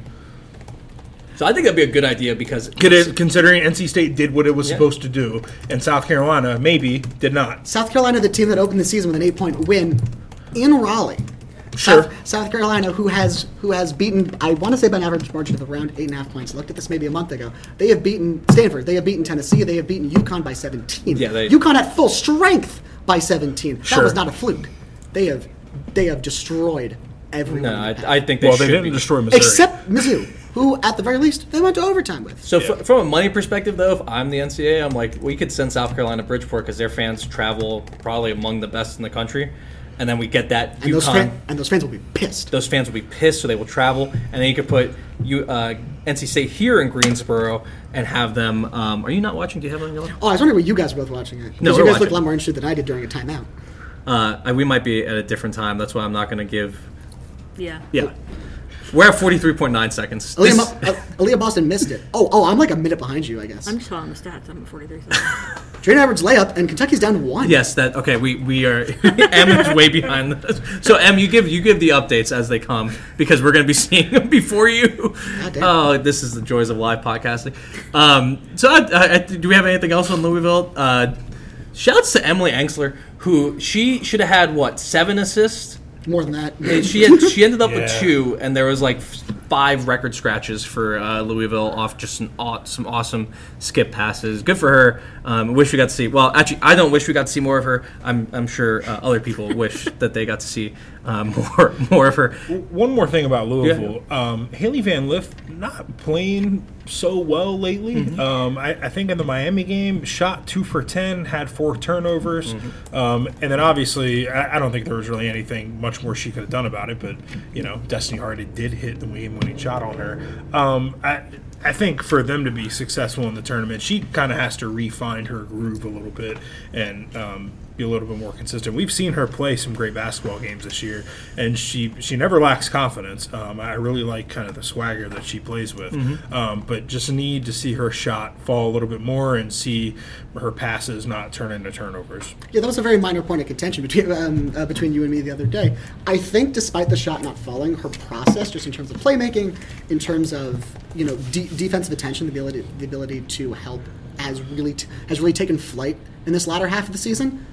S3: So I think that'd be a good idea because
S5: considering N C State did what it was
S3: Yeah.
S5: supposed to do, and South Carolina maybe did not.
S4: South Carolina, the team that opened the season with an eight-point win in Raleigh.
S5: Sure.
S4: South, South Carolina, who has who has beaten, I want to say by an average margin of around eight and a half points. I looked at this maybe a month ago. They have beaten Stanford. They have beaten Tennessee. They have beaten UConn by seventeen.
S3: Yeah, they-
S4: UConn at full strength by seventeen. That
S5: Sure.
S4: was not a fluke. They have they have destroyed everyone.
S3: no,
S4: in the
S3: I,
S4: pack.
S3: I think they
S5: Well,
S3: should
S5: they didn't
S3: be.
S5: destroy Missouri.
S4: Except Mizzou, who at the very least they went to overtime with.
S3: So
S5: Yeah.
S3: f- from a money perspective, though, if I'm the N C double A, I'm like, we could send South Carolina to Bridgeport because their fans travel probably among the best in the country, and then we get that
S4: And those,
S3: UConn.
S4: fan, and those fans will be pissed.
S3: Those fans will be pissed, so they will travel, and then you could put you uh, N C State here in Greensboro and have them. Um, are you not watching? Do you have it on your list?
S4: Oh, I was wondering where you guys were both watching it.
S3: No,
S4: Because
S3: we're
S4: you guys looked
S3: watching.
S4: a lot more interested than I did during a timeout.
S3: Uh, I- we might be at a different time. That's why I'm not going to give.
S6: Yeah.
S3: Yeah, we're at forty-three point nine seconds.
S4: Aaliyah,
S3: This-
S4: Mo- uh, Aaliyah Boston missed it. Oh, oh, I'm like a minute behind you, I guess.
S6: I'm just following the stats. I'm at forty-three seconds.
S4: Drayton Edwards layup, and Kentucky's down one.
S3: Yes, that okay. We we are M is way behind this. So M, you give you give the updates as they come because we're going to be seeing them before you.
S4: Goddamn.
S3: Oh, this is the joys of live podcasting. Um, so I, I, do we have anything else on Louisville? Uh, shouts to Emily Engsler, who she should have had what seven assists.
S4: More than that.
S3: And she had, she ended up with
S5: Yeah.
S3: two, and there was like five record scratches for uh, Louisville off just some, aw- some awesome skip passes. Good for her. Um, wish we got to see. Well, actually, I don't wish we got to see more of her. I'm I'm sure uh, other people wish that they got to see uh, more more of her.
S5: One more thing about Louisville, um, Haley Van Lith not playing so well lately.
S3: Mm-hmm.
S5: Um, I, I think in the Miami game, shot two for ten, had four turnovers,
S3: Mm-hmm.
S5: um, and then obviously I, I don't think there was really anything much more she could have done about it. But you know, Destiny Hardy did hit the game-winning shot on her. Um, I, I think for them to be successful in the tournament, she kind of has to refine her groove a little bit and um, be a little bit more consistent. We've seen her play some great basketball games this year, and she she never lacks confidence. Um, I really like kind of the swagger that she plays with, um, but just need to see her shot fall a little bit more and see her passes not turn into turnovers.
S4: Yeah, that was a very minor point of contention between um, uh, between you and me the other day. I think, despite the shot not falling, her process, just in terms of playmaking, in terms of you know de- defensive attention, the ability the ability to help, has really t- has really taken flight in this latter half of the season.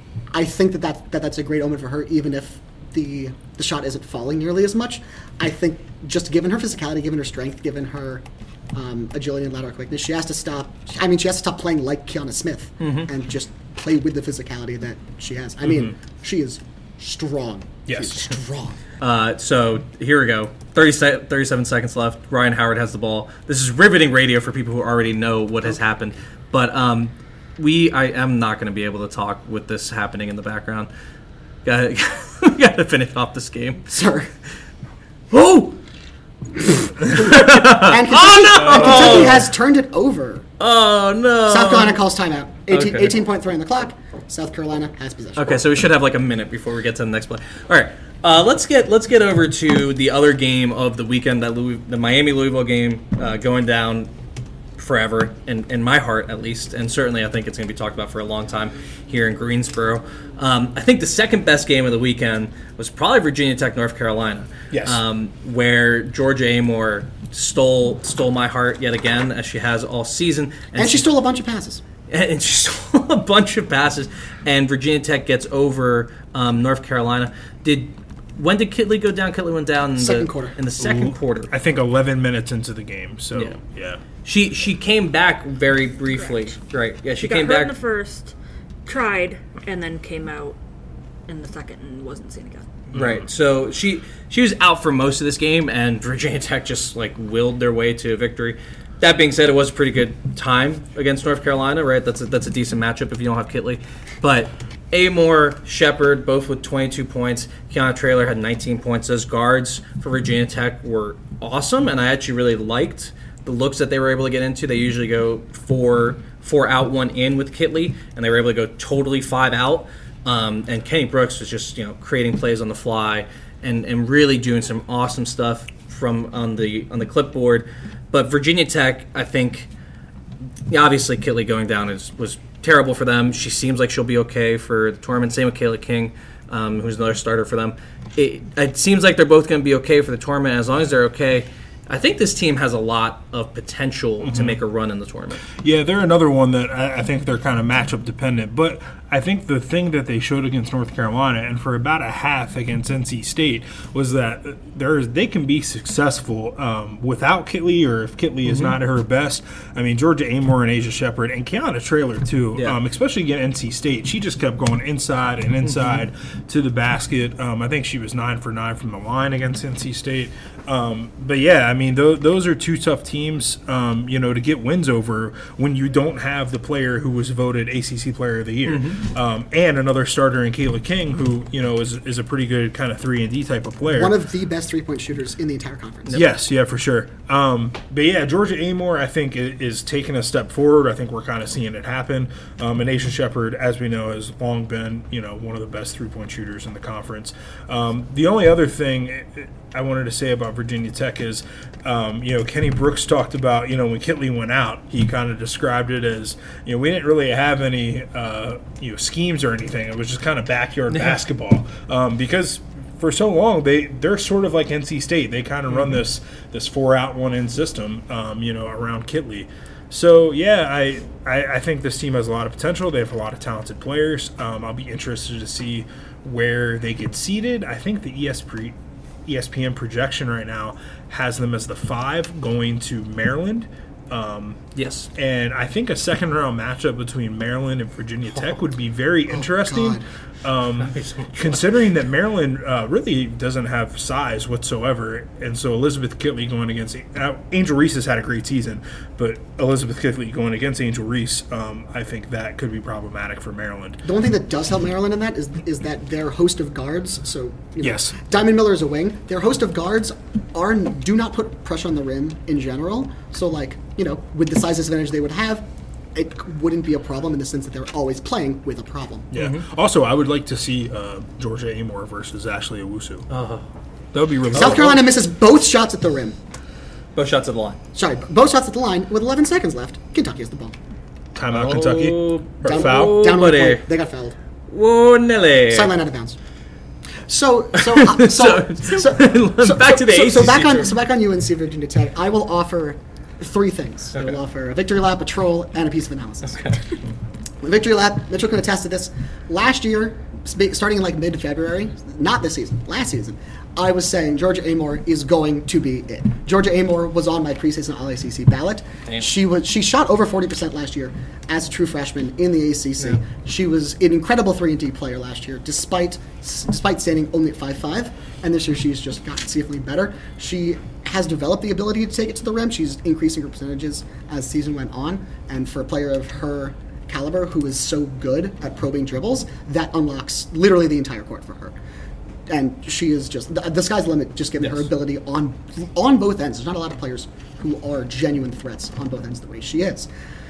S4: I think that, that, that that's a great omen for her, even if the the shot isn't falling nearly as much. I think just given her physicality, given her strength, given her um, agility and lateral quickness, she has to stop. I mean, she has to stop playing like Kiana Smith and just play with the physicality that she has. I mean, she is strong.
S5: Yes.
S4: She is strong.
S3: Uh, so here we go. thirty se- thirty-seven seconds left. Ryan Howard has the ball. This is riveting radio for people who already know what has happened. But um, we, I am not going to be able to talk with this happening in the background. Got got to finish off this game.
S4: Sir.
S3: Oh!
S4: And Kentucky, and Kentucky has turned it over.
S3: Oh no!
S4: South Carolina calls timeout. eighteen,
S3: Okay.
S4: eighteen point three on the clock. South Carolina has possession.
S3: Okay, so we should have like a minute before we get to the next play. All right, uh, let's get let's get over to the other game of the weekend, that Louis, the Miami Louisville game uh, going down forever, in, in my heart at least, and certainly I think it's going to be talked about for a long time here in Greensboro. Um, I think the second best game of the weekend was probably Virginia Tech, North Carolina.
S5: Yes.
S3: Um, where Georgia Amor stole stole my heart yet again, as she has all season.
S4: And, and she stole a bunch of passes.
S3: And she stole a bunch of passes, and Virginia Tech gets over um, North Carolina. Did when did Kitley go down? Kitley went down in
S4: second
S3: the,
S4: quarter.
S3: In the second
S5: Ooh,
S3: quarter,
S5: I think eleven minutes into the game. So
S3: Yeah.
S5: yeah,
S3: she she came back very briefly.
S6: Correct.
S3: Right? Yeah, she,
S6: She got
S3: came
S6: hurt
S3: back.
S6: in the first, tried, and then came out in the second and wasn't seen again.
S3: Right. So she she was out for most of this game, and Virginia Tech just like willed their way to a victory. That being said, it was a pretty good time against North Carolina, right? That's a, that's a decent matchup if you don't have Kitley. But Amor, Shepard, both with twenty-two points. Kiana Traylor had nineteen points. Those guards for Virginia Tech were awesome, and I actually really liked the looks that they were able to get into. They usually go four four out, one in with Kitley, and they were able to go totally five out. Um, and Kenny Brooks was just, you know, creating plays on the fly and, and really doing some awesome stuff from on the on the clipboard. But Virginia Tech, I think, yeah, obviously Kitley going down is, was terrible for them. She seems like she'll be okay for the tournament. Same with Kayla King, um, who's another starter for them. It, it seems like they're both going to be okay for the tournament. As long as they're okay, I think this team has a lot of potential mm-hmm. to make a run in the tournament.
S5: Yeah, they're another one that I, I think they're kind of matchup dependent. But I think the thing that they showed against North Carolina and for about a half against N C State was that there's they can be successful um, without Kitley, or if Kitley mm-hmm. is not at her best. I mean, Georgia Amor and Asia Shepard and Kiana Traylor too, yeah. um, especially against N C State. She just kept going inside and inside mm-hmm. to the basket. Um, I think she was nine for nine from the line against N C State. Um, but yeah, I mean, th- those are two tough teams, um, you know, to get wins over when you don't have the player who was voted A C C Player of the Year, mm-hmm. um, and another starter in Kayla King, who you know is is a pretty good kind of three and D type of player.
S4: One of the best three point shooters in the entire conference.
S5: Yep. Yes, yeah, for sure. Um, but yeah, Georgia Amor, I think, is, is taking a step forward. I think we're kind of seeing it happen. Um, and Asia Shepard, as we know, has long been you know one of the best three point shooters in the conference. Um, the only other thing I wanted to say about Virginia Tech is, um, you know, Kenny Brooks talked about, you know, when Kitley went out, he kind of described it as, you know, we didn't really have any, uh, you know, schemes or anything. It was just kind of backyard basketball um, because for so long they they're sort of like N C State. They kind of mm-hmm. run this this four out one in system, um, you know, around Kitley. So yeah, I, I I think this team has a lot of potential. They have a lot of talented players. Um, I'll be interested to see where they get seated. I think the E S P E S P N projection right now has them as the five going to Maryland. Um,
S3: yes.
S5: And I think a second round matchup between Maryland and Virginia Tech would be very interesting.
S4: Oh,
S5: um, considering that Maryland uh, really doesn't have size whatsoever. And so Elizabeth Kitley going against uh, Angel Reese has had a great season, but Elizabeth Kitley going against Angel Reese, um, I think that could be problematic for Maryland.
S4: The one thing that does help Maryland in that is is that their host of guards, so you know,
S5: yes.
S4: Diamond Miller is a wing, their host of guards are do not put pressure on the rim in general. So like, you know, with the size disadvantage they would have, it wouldn't be a problem in the sense that they're always playing with a problem.
S5: Yeah. Mm-hmm. Also, I would like to see uh, Georgia Amor versus Ashley Owusu.
S3: Uh-huh.
S5: That would be really
S4: South
S5: cool.
S4: Carolina misses both shots at the rim.
S3: Both shots at the line.
S4: Sorry, both shots at the line with eleven seconds left. Kentucky has the ball.
S5: Timeout,
S3: Oh,
S5: Kentucky. Or
S4: Down,
S5: foul.
S4: down one
S3: buddy.
S4: point. They got fouled.
S3: Whoa, Nelly.
S4: Sideline out of bounds. So, so, uh, so, so, so,
S3: back to the
S4: so,
S3: A C C.
S4: so back on,
S3: tour.
S4: so back on U N C Virginia Tech. I will offer three things.
S3: Okay.
S4: I will offer a victory lap, a troll, and a piece of analysis.
S3: Okay.
S4: The victory lap, Mitchell can attest to this. Last year, sp- starting in like mid-February, not this season, last season, I was saying Georgia Amor is going to be it. Georgia Amor was on my preseason All A C C ballot.
S3: Damn.
S4: She was she shot over forty percent last year as a true freshman in the A C C. Yeah. She was an incredible three and D player last year, despite despite standing only at five five. And this year she's just gotten significantly better. She has developed the ability to take it to the rim. She's increasing her percentages as the season went on. And for a player of her caliber who is so good at probing dribbles, that unlocks literally the entire court for her. And she is just the, the sky's the limit. Just given
S3: yes.
S4: her ability on on both ends. There's not a lot of players who are genuine threats on both ends the way she is.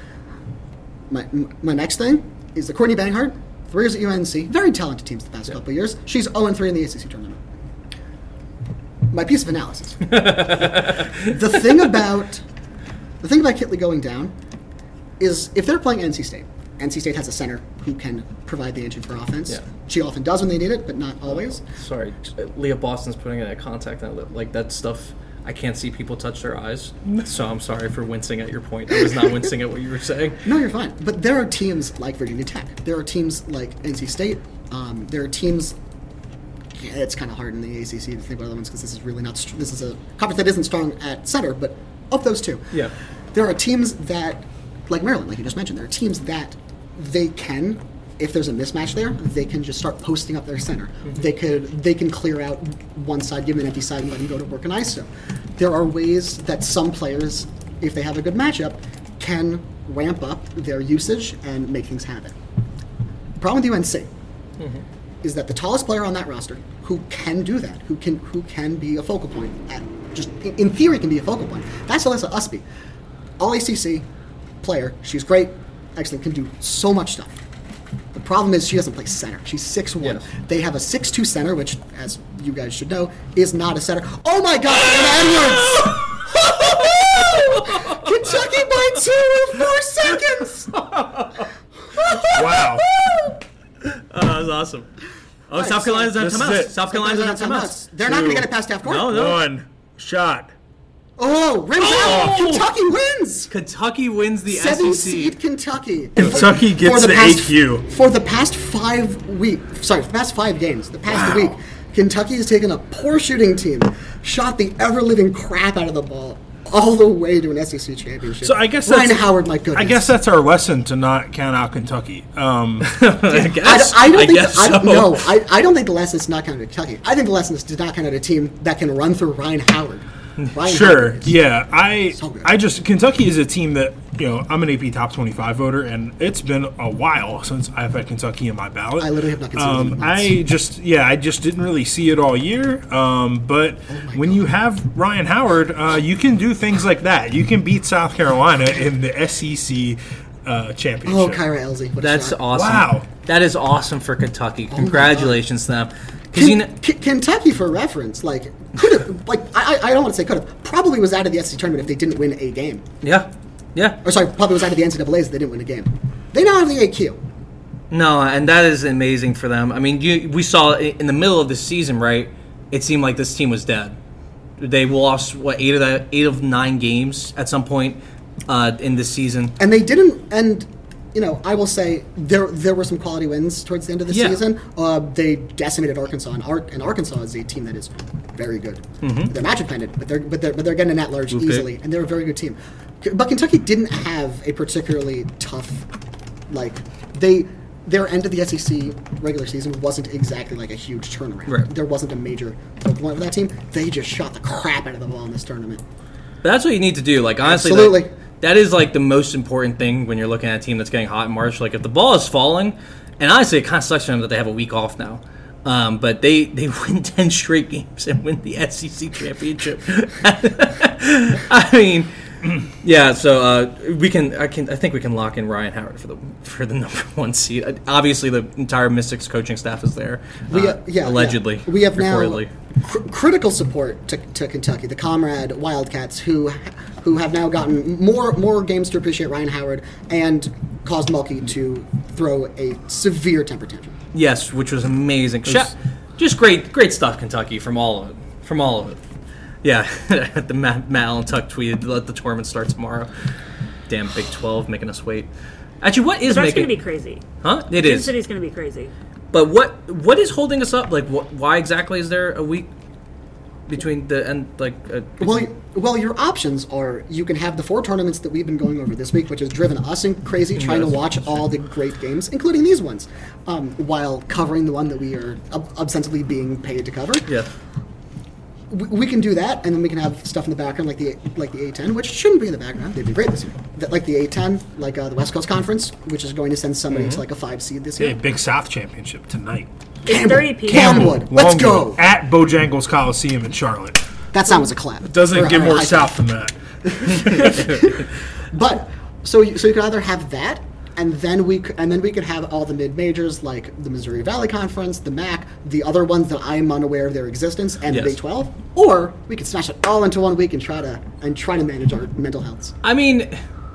S4: My my next thing is the Courtney Banghart, three years at U N C, very talented teams the past yeah. couple of years. She's zero and three in the A C C tournament. My piece of analysis. the thing about the the thing about Kitley going down is if they're playing N C State, N C State has a center who can provide the engine for offense.
S3: Yeah.
S4: She often does when they need it, but not always.
S3: Sorry, Leah Boston's putting in a contact that like that stuff. I can't see people touch their eyes, so I'm sorry for wincing at your point. I was not wincing at what you were saying.
S4: No, you're fine. But there are teams like Virginia Tech. There are teams like N C State. Um, there are teams. Yeah, it's kind of hard in the A C C to think about other ones because this is really not. St- this is a conference that isn't strong at center, but of those two,
S3: Yeah.
S4: there are teams that, like Maryland, like you just mentioned, there are teams that they can, if there's a mismatch there, they can just start posting up their center. Mm-hmm. They could, they can clear out one side, give them an empty side, and let them go to work an I S O. There are ways that some players, if they have a good matchup, can ramp up their usage and make things happen. The problem with U N C mm-hmm. is that the tallest player on that roster, who can do that, who can who can be a focal point, at just in theory can be a focal point, that's Alyssa Usby. All A C C player, she's great, excellent, can do so much stuff. The problem is she doesn't play center. She's six one.
S3: Yes.
S4: They have a six two center, which, as you guys should know, is not a center. Oh my God, Anna Edwards! Kentucky by two in four seconds!
S5: Wow.
S3: Oh, that was awesome. Oh,
S4: Right,
S3: South
S4: so
S3: Carolina's on
S5: this is
S3: timeouts.
S5: it.
S3: South Carolina's on timeouts.
S4: They're not going to get it past half court.
S3: No, no.
S5: One shot.
S4: Oh, rims
S3: Oh!
S4: out. Kentucky wins.
S3: Kentucky wins the
S4: Seven
S3: S E C.
S4: seed Kentucky.
S5: Kentucky
S4: For
S5: gets the
S4: past,
S5: A Q.
S4: For the past five weeks, sorry, for the past five games, the past
S5: Wow.
S4: week, Kentucky has taken a poor shooting team, shot the ever-living crap out of the ball, all the way to an S E C championship.
S5: So I guess
S4: Ryan
S5: that's,
S4: Howard, my goodness.
S5: I guess that's our lesson to not count out Kentucky. Um,
S3: I
S4: I,
S3: guess.
S4: I don't
S3: I
S4: think.
S3: guess
S4: I don't
S3: so.
S4: know. I, I don't think the lesson is to not count out Kentucky. I think the lesson is to not count out a team that can run through Ryan Howard. Ryan
S5: Sure.
S4: Howard.
S5: Yeah. I
S4: So good.
S5: I just Kentucky is a team that, you know, I'm an A P top twenty-five voter, and it's been a while since I've had Kentucky in my ballot.
S4: I literally have not considered
S5: Um,
S4: them once.
S5: I just yeah, I just didn't really see it all year. Um, but
S4: Oh
S5: when you have Ryan Howard, uh, you can do things like that. You can beat South Carolina in the S E C uh, championship.
S4: Oh, Kyra Elsie. What a
S3: That's
S4: shot.
S3: awesome.
S5: Wow.
S3: That is awesome for Kentucky.
S4: my
S3: Congratulations to them. 'Cause
S4: Ken-
S3: you know,
S4: K- Kentucky, for reference, like could have, like I, I I don't want to say could have, probably was out of the S E C tournament if they didn't win a game.
S3: yeah, yeah.
S4: Or sorry, probably was out of the N C double A's if they didn't win a game. They now have the A Q.
S3: No, and that is amazing for them. I mean, you, we saw i- in the middle of the season, right? It seemed like this team was dead. They lost what eight of the eight of nine games at some point uh, in this season.
S4: And they didn't, and you know, I will say there there were some quality wins towards the end of the
S3: Yeah.
S4: season. Uh, they decimated Arkansas, and, Ar- and Arkansas is a team that is very good.
S3: Mm-hmm.
S4: They're match dependent, but they're but they're but they're getting an at large
S3: Okay.
S4: easily, and they're a very good team. K- But Kentucky didn't have a particularly tough, like they. Their end of the S E C regular season wasn't exactly like a huge turnaround.
S3: Right.
S4: There wasn't a major focal point for that team. They just shot the crap out of the ball in this tournament.
S3: But that's what you need to do. Like honestly,
S4: Absolutely.
S3: that, that is like the most important thing when you're looking at a team that's getting hot in March. Like if the ball is falling, and honestly, it kind of sucks for them that they have a week off now. Um, but they, they win ten straight games and win the S E C championship. I mean, yeah. So uh, we can I can I think we can lock in Ryan Howard for the for the number one seed. Uh, Obviously, the entire Mystics coaching staff is there.
S4: We,
S3: uh,
S4: uh, yeah,
S3: allegedly.
S4: yeah. We have now
S3: reportedly.
S4: cr- critical support to, to Kentucky, the Comrade Wildcats, who who have now gotten more more games to appreciate Ryan Howard and caused Mulkey to throw a severe temper tantrum.
S3: Yes, which was amazing. Sha- just great, great stuff, Kentucky, from all of it. From all of it. Yeah, the Matt, Matt Allen Tuck tweeted, "Let the tournament start tomorrow." Damn, Big twelve making us wait. Actually, what is
S6: That's
S3: making?
S6: going to be crazy.
S3: Huh? It
S6: Kansas
S3: is.
S6: City's going to be crazy.
S3: But what what is holding us up? Like, what? Why exactly is there a week between the and like? Uh,
S4: Well, y- well, your options are you can have the four tournaments that we've been going over this week, which has driven us in crazy trying to
S3: Yes.
S4: watch all the great games, including these ones, um, while covering the one that we are ob- ostensibly being paid to cover.
S3: yeah.
S4: we, we can do that, and then we can have stuff in the background like the like the A ten, which shouldn't be in the background. They'd be great this year. That, like the A ten, like uh, the West Coast Conference, which is going to send somebody
S3: Mm-hmm.
S4: to like a five seed this
S5: Hey,
S4: year.
S5: Big South Championship tonight.
S6: It's thirty p.m.
S4: Camwood, let's
S5: Longwood,
S4: go.
S5: at Bojangles Coliseum in Charlotte.
S4: That sound was a clap.
S5: Doesn't
S4: Or-
S5: get
S4: or a
S5: more
S4: high
S5: south
S4: five.
S5: than that.
S4: But so you, so you could either have that, and then we could, and then we could have all the mid majors like the Missouri Valley Conference, the M A C, the other ones that I'm unaware of their existence, and
S3: Yes.
S4: the Big twelve. Or we could smash it all into one week and try to and try to manage our mental health.
S3: I mean,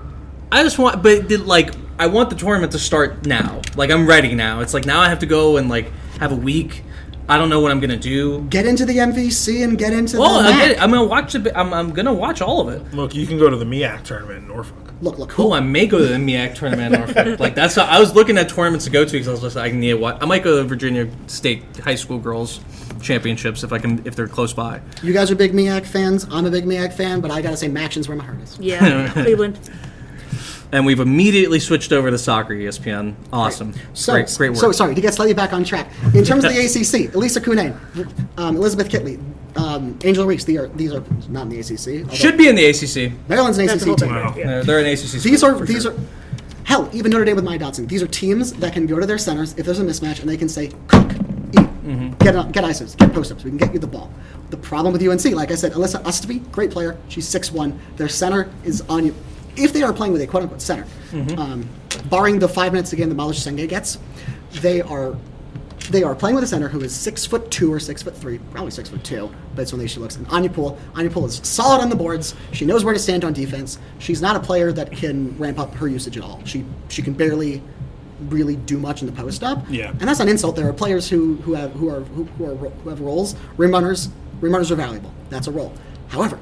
S3: I just want, but did, like, I want the tournament to start now. Like, I'm ready now. It's like now I have to go and like have a week. I don't know what I'm gonna do.
S4: Get into the M V C and get into
S3: Well,
S4: the
S3: I
S4: M A C.
S3: get it. I'm gonna watch it. I'm, I'm gonna watch all of it.
S5: Look, you can go to the M I A C tournament in Norfolk.
S4: Look, look,
S3: Cool. I may go to the M I A C tournament in Norfolk. Like that's. How, I was looking at tournaments to go to because I was just like, I need to watch. I might go to the Virginia State High School Girls Championships if I can, if they're close by.
S4: You guys are big M I A C fans. I'm a big M I A C fan, but I gotta say, Maction's where my heart is.
S6: Yeah, Cleveland.
S3: And we've immediately switched over to soccer, E S P N. Awesome.
S4: So,
S3: great, great work.
S4: so sorry to get slightly back on track. In terms of the A C C, Elisa Cunane, um, Elizabeth Kitley, um, Angel Reese. These are these are not in the A C C. although
S3: Should be in the A C C.
S4: Maryland's an
S6: That's
S4: A C C
S6: the
S4: team.
S6: whole thing.
S5: Wow.
S6: Yeah.
S3: They're, they're an A C C.
S4: These
S3: school
S4: are
S3: for
S4: these
S3: sure.
S4: are hell. Even Notre Dame with my Dotson. These are teams that can go to their centers if there's a mismatch and they can say, "Cook, eat,
S3: Mm-hmm.
S4: get up, get isos, get post ups. We can get you the ball." The problem with U N C, like I said, Alyssa Ustby, great player. She's six one. Their center is on you. If they are playing with a quote unquote center,
S3: Mm-hmm.
S4: um, barring the five minutes again that Malish Senge gets, they are they are playing with a center who is six foot two or six foot three, probably six foot two, based on the way she looks. And Anya Poole, Anya Poole is solid on the boards. She knows where to stand on defense. She's not a player that can ramp up her usage at all. She she can barely really do much in the post up.
S5: Yeah.
S4: And that's an insult. There are players who who have who are who, who are who have roles. Rim runners, rim runners are valuable. That's a role. However,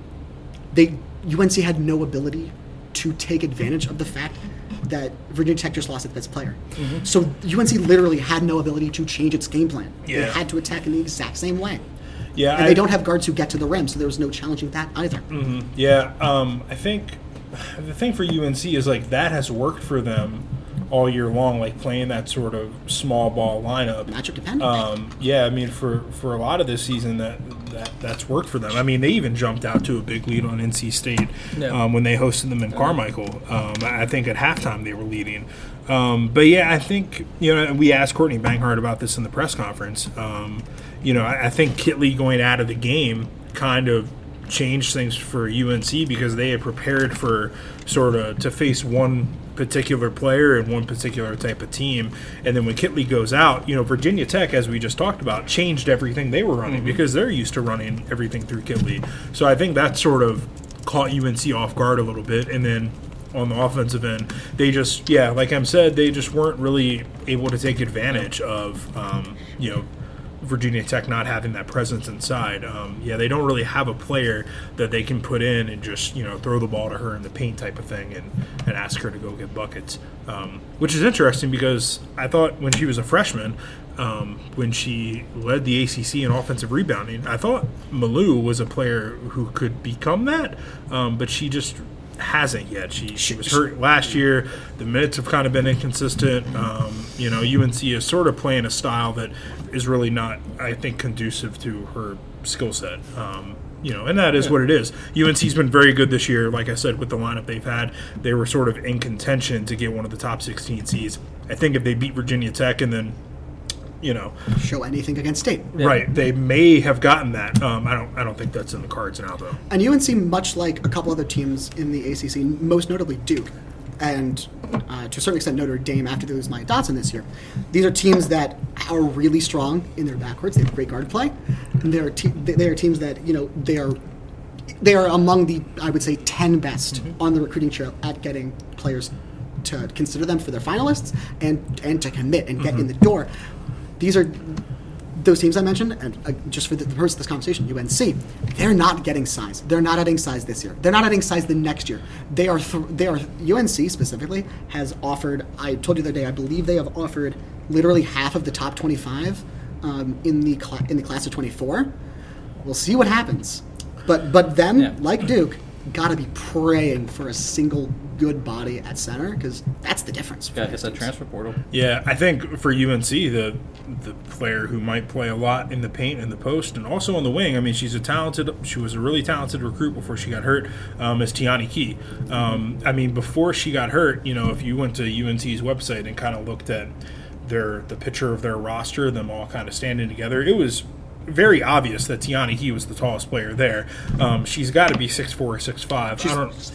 S4: they U N C had no ability to take advantage of the fact that Virginia Tech just lost its best player.
S5: Mm-hmm.
S4: So U N C literally had no ability to change its game plan. They
S5: Yeah.
S4: had to attack in the exact same way.
S5: Yeah,
S4: And
S5: I,
S4: they don't have guards who get to the rim, so there was no challenging that either.
S5: Yeah, um, I think the thing for U N C is like that has worked for them all year long, like playing that sort of small ball lineup.
S4: Matchup dependent.
S5: Um, yeah, I mean, for, for a lot of this season, that, that that's worked for them. I mean, they even jumped out to a big lead on N C State
S3: Yeah.
S5: um, when they hosted them in Carmichael. Um, I think at halftime they were leading. Um, but yeah, I think, you know, we asked Courtney Banghart about this in the press conference. Um, you know, I, I think Kitley going out of the game kind of changed things for U N C because they had prepared for sort of to face one particular player and one particular type of team. And then when Kitley goes out, you know, Virginia Tech, as we just talked about, changed everything they were running because they're used to running everything through Kitley. So I think that sort of caught U N C off guard a little bit. And then on the offensive end, they just, yeah, like Em said, they just weren't really able to take advantage of, um, you know, Virginia Tech not having that presence inside. Um, yeah, they don't really have a player that they can put in and just, you know, throw the ball to her in the paint type of thing and, and ask her to go get buckets, um, which is interesting because I thought when she was a freshman, um, when she led the A C C in offensive rebounding, I thought Malou was a player who could become that, um, but she just hasn't yet. She she was hurt last year. The minutes have kind of been inconsistent. Um, you know, U N C is sort of playing a style that is really not, I think, conducive to her skill set. Um, you know, and that is what it is. U N C's been very good this year. Like I said, with the lineup they've had, they were sort of in contention to get one of the top sixteen seeds. I think if they beat Virginia Tech and then, you know,
S4: Show anything against State.
S5: right, they may have gotten that. Um, I don't. I don't think that's in the cards now, though.
S4: And U N C, much like a couple other teams in the A C C, most notably Duke, and uh, to a certain extent Notre Dame after they lose Maya Dotson this year, these are teams that are really strong in their backcourts. They have great guard play. And they are te- they are teams that, you know, they are they are among the, I would say, ten best
S5: Mm-hmm.
S4: on the recruiting trail at getting players to consider them for their finalists and and to commit and get
S5: Mm-hmm.
S4: in the door. These are those teams I mentioned, and uh, just for the, the purpose of this conversation, U N C, they're not getting size. They're not adding size this year. They're not adding size the next year. They are. Th- they are. U N C specifically has offered. I told you the other day. I believe they have offered literally half of the top twenty-five um, in the cla- in the class of twenty-four. We'll see what happens. But but them,
S3: Yeah.
S4: like Duke, got to be praying for a single good body at center because that's the difference.
S3: Yeah, it's that transfer portal.
S5: Yeah, I think for U N C, the the player who might play a lot in the paint and the post and also on the wing, I mean, she's a talented, she was a really talented recruit before she got hurt, um, is Tiani Key. Um, I mean, before she got hurt, you know, if you went to U N C's website and kind of looked at their the picture of their roster, them all kind of standing together, it was very obvious that Tiani Key was the tallest player there. Um, she's got to be six four or six five. I don't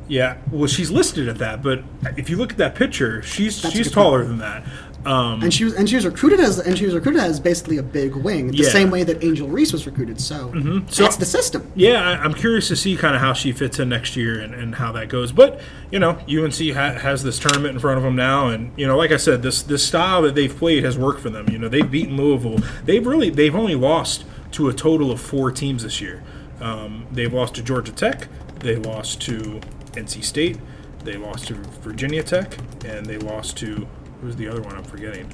S5: Yeah, well, she's listed at that, but if you look at that picture, she's
S4: That's
S5: she's
S4: a good
S5: taller
S4: point.
S5: than that. Um,
S4: And she was and she was recruited as and she was recruited as basically a big wing, the
S5: Yeah.
S4: same way that Angel Reese was recruited. So,
S5: So-
S4: that's the system.
S5: Yeah, I, I'm curious to see kind of how she fits in next year and, and how that goes. But you know, U N C ha- has this tournament in front of them now, and you know, like I said, this this style that they've played has worked for them. You know, they've beaten Louisville. They've really they've only lost to a total of four teams this year. Um, they've lost to Georgia Tech. They lost to N C State. They lost to Virginia Tech, and they lost to who's the other one? I'm forgetting.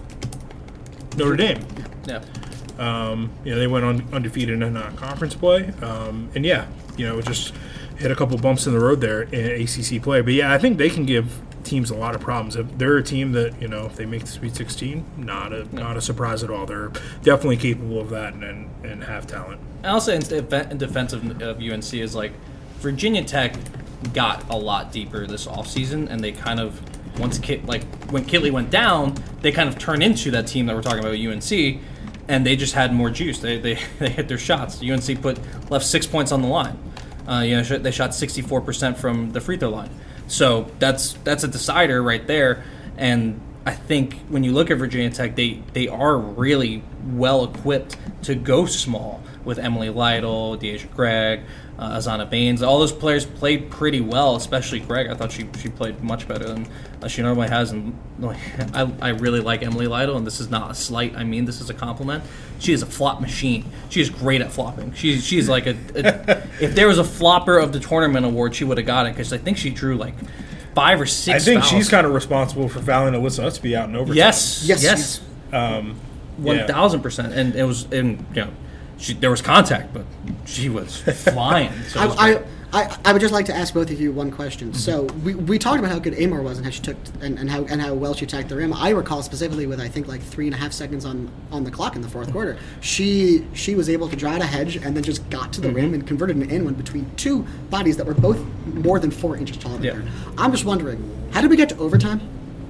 S5: Notre Dame.
S3: Yeah.
S5: Um, you know, they went on undefeated in uh, conference play, um, and yeah, you know, just hit a couple bumps in the road there in A C C play. But yeah, I think they can give teams a lot of problems. If they're a team that, you know, if they make the Sweet sixteen, not a not a surprise at all. They're definitely capable of that and and, and have talent.
S3: And I'll say in, def- in defense of, of U N C is like Virginia Tech got a lot deeper this offseason, and they kind of once Kit like when Kitley went down, they kind of turned into that team that we're talking about with U N C, and they just had more juice. They they, they hit their shots. U N C put left six points on the line. Uh, you know, they shot sixty-four percent from the free throw line. So that's that's a decider right there. And I think when you look at Virginia Tech, they, they are really well equipped to go small with Emily Lytle, Deasia Gregg, uh, Azana Baines. All those players played pretty well, especially Gregg. I thought she she played much better than uh, she normally has. And like, I, I really like Emily Lytle, and this is not a slight. I mean, this is a compliment. She is a flop machine. She is great at flopping. She's she's like a, a if there was a flopper of the tournament award, she would have got it because I think she drew like five or six.
S5: I think
S3: fouls.
S5: she's kind of responsible for fouling Alyssa Utsby out in overtime.
S3: Yes,
S4: Yes,
S3: yes,
S5: Um,
S3: one
S5: yeah.
S3: thousand percent. And it was, and you know, she, there was contact, but she was flying. So it was
S4: I, I,
S3: great.
S4: I, I would just like to ask both of you one question. So we, we talked about how good Amor was and how she took and, and how and how well she attacked the rim. I recall specifically with I think like three and a half seconds on, on the clock in the fourth quarter, she she was able to draw out a hedge and then just got to the rim and converted an in one between two bodies that were both more than four inches taller than
S3: Yeah.
S4: her. I'm just wondering, how did we get to overtime?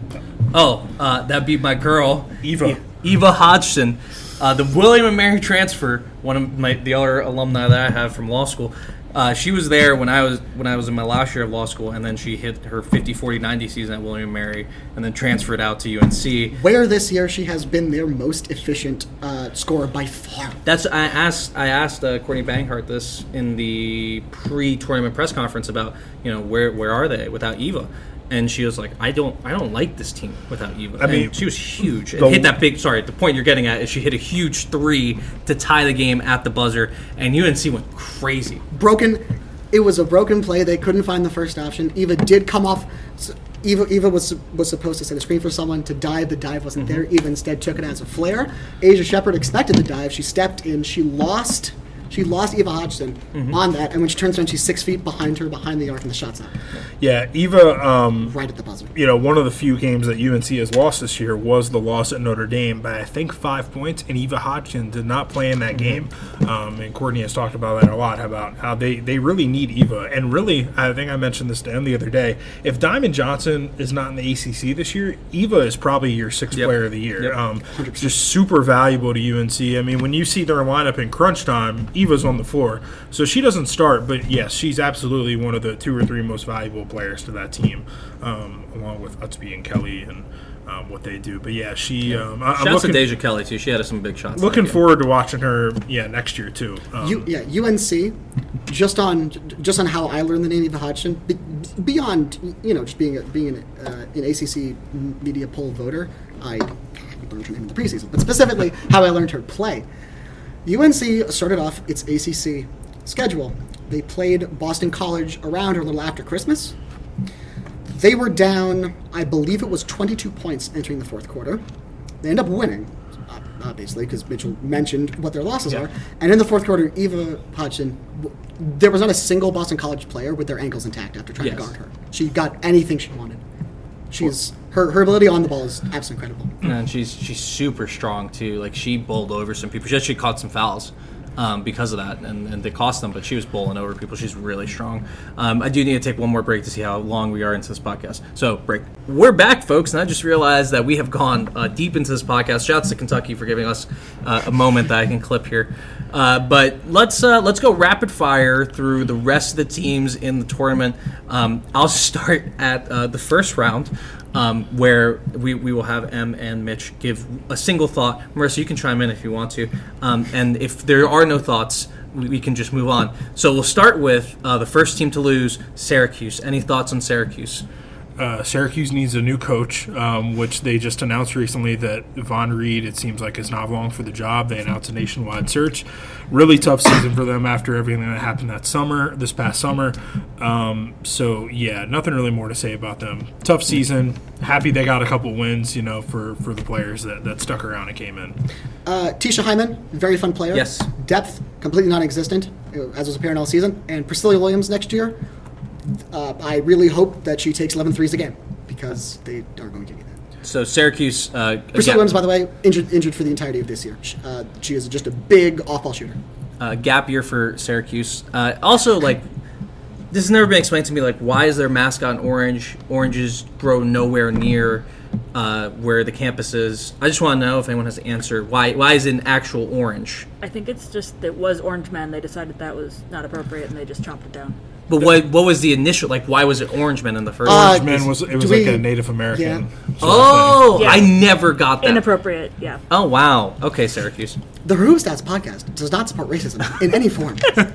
S3: Oh, uh, that'd be my girl,
S5: Eva.
S3: E- Eva Hodgson, uh, the William and Mary transfer. One of my the other alumni that I have from law school. Uh, she was there when I was when I was in my last year of law school, and then she hit her fifty, forty, ninety season at William and Mary, and then transferred out to U N C.
S4: Where this year she has been their most efficient uh, scorer by far.
S3: That's I asked I asked uh, Courtney Banghart this in the pre-tournament press conference about you know where where are they without Eva, and she was like I don't I don't like this team without Eva.
S5: I mean,
S3: and she was huge. And
S5: the-
S3: hit that big. Sorry, the point you're getting at is she hit a huge three to tie the game at the buzzer, and U N C went crazy.
S4: Broken. It was a broken play. They couldn't find the first option. Eva did come off. Eva Eva was was supposed to set a screen for someone to dive. The dive wasn't there. Eva instead took it as a flare. Asia Shepherd expected the dive. She stepped in. She lost. She lost Eva Hodgson on that, and when she turns around, she's six feet behind her, behind the arc, and the shot's up
S5: Yeah, Eva, um,
S4: right at the buzzer.
S5: you know, one of the few games that U N C has lost this year was the loss at Notre Dame by, I think, five points, and Eva Hodgson did not play in that game. Um, and Courtney has talked about that a lot, about how they, they really need Eva. And really, I think I mentioned this to him the other day, if Diamond Johnson is not in the A C C this year, Eva is probably your sixth
S3: Yep.
S5: player of the year.
S3: Yep.
S5: Um, just super valuable to U N C. I mean, when you see their lineup in crunch time, Eva's on the floor. So she doesn't start, but yes, she's absolutely one of the two or three most valuable players to that team, um, along with Utsby and Kelly and um, what they do. But yeah, she. Um, I, I'm
S3: Shouts to
S5: looking,
S3: Deja Kelly too. She had some big shots.
S5: looking
S3: that game.
S5: forward to watching her. Yeah, next year too. Um,
S4: U, yeah, U N C. Just on just on how I learned the name Eva Hodgson. Be, beyond you know just being a, being an, uh, an A C C media poll voter, I learned her name in the preseason. But specifically, how I learned her play. U N C started off its A C C schedule. They played Boston College around or a little after Christmas. They were down, I believe it was twenty-two points entering the fourth quarter. They end up winning, obviously, because Mitchell mentioned what their losses
S3: Yeah.
S4: are. And in the fourth quarter, Eva Hodgson, there was not a single Boston College player with their ankles intact after trying
S3: Yes.
S4: to guard her. She got anything she wanted. She's her, her ability on the ball is absolutely incredible.
S3: And she's she's super strong too. Like she bowled over some people. She actually caught some fouls. um, because of that, and, and they cost them. But she was bowling over people. She's really strong. Um, I do need to take one more break to see how long we are into this podcast. So break. We're back, folks, and I just realized that we have gone uh, deep into this podcast. Shouts to Kentucky for giving us uh, a moment that I can clip here. Uh, but let's uh, let's go rapid fire through the rest of the teams in the tournament. Um, I'll start at uh, the first round, um, where we, we will have Em and Mitch give a single thought. Marissa, you can chime in if you want to. Um, and if there are no thoughts, we, we can just move on. So we'll start with uh, the first team to lose, Syracuse. Any thoughts on Syracuse?
S5: Uh, Syracuse needs a new coach, um, which they just announced recently that Von Reed, it seems like, is not long for the job. They announced a nationwide search. Really tough season for them after everything that happened that summer, this past summer. Um, so, yeah, nothing really more to say about them. Tough season. Happy they got a couple wins, you know, for, for the players that, that stuck around and came in.
S4: Uh, Tisha Hyman, very fun player.
S3: Yes.
S4: Depth, completely non-existent, as was apparent all season. And Priscilla Williams next year, uh, I really hope that she takes eleven threes a game, because they are going to need that.
S3: So Syracuse... Uh,
S4: Priscilla Williams, by the way, injured injured for the entirety of this year. Uh, she is just a big off-ball shooter.
S3: Uh, gap year for Syracuse. Uh, also, like, this has never been explained to me, like, why is their mascot orange? Oranges grow nowhere near uh, where the campus is. I just want to know if anyone has an answer. Why Why is it an actual orange?
S6: I think it's just it was Orange Men. They decided that was not appropriate, and they just chopped it down.
S3: But what what was the initial, like, why was it Orange Men in the first
S4: Uh,
S3: one?
S5: Orange Man was it was
S4: do
S5: like
S4: we-
S5: a Native American.
S4: yeah.
S5: sort of
S3: Oh,
S6: Yeah.
S3: I never got that.
S6: Inappropriate, yeah.
S3: Oh, wow. Okay, Syracuse.
S4: The Who Stats podcast does not support racism in any form.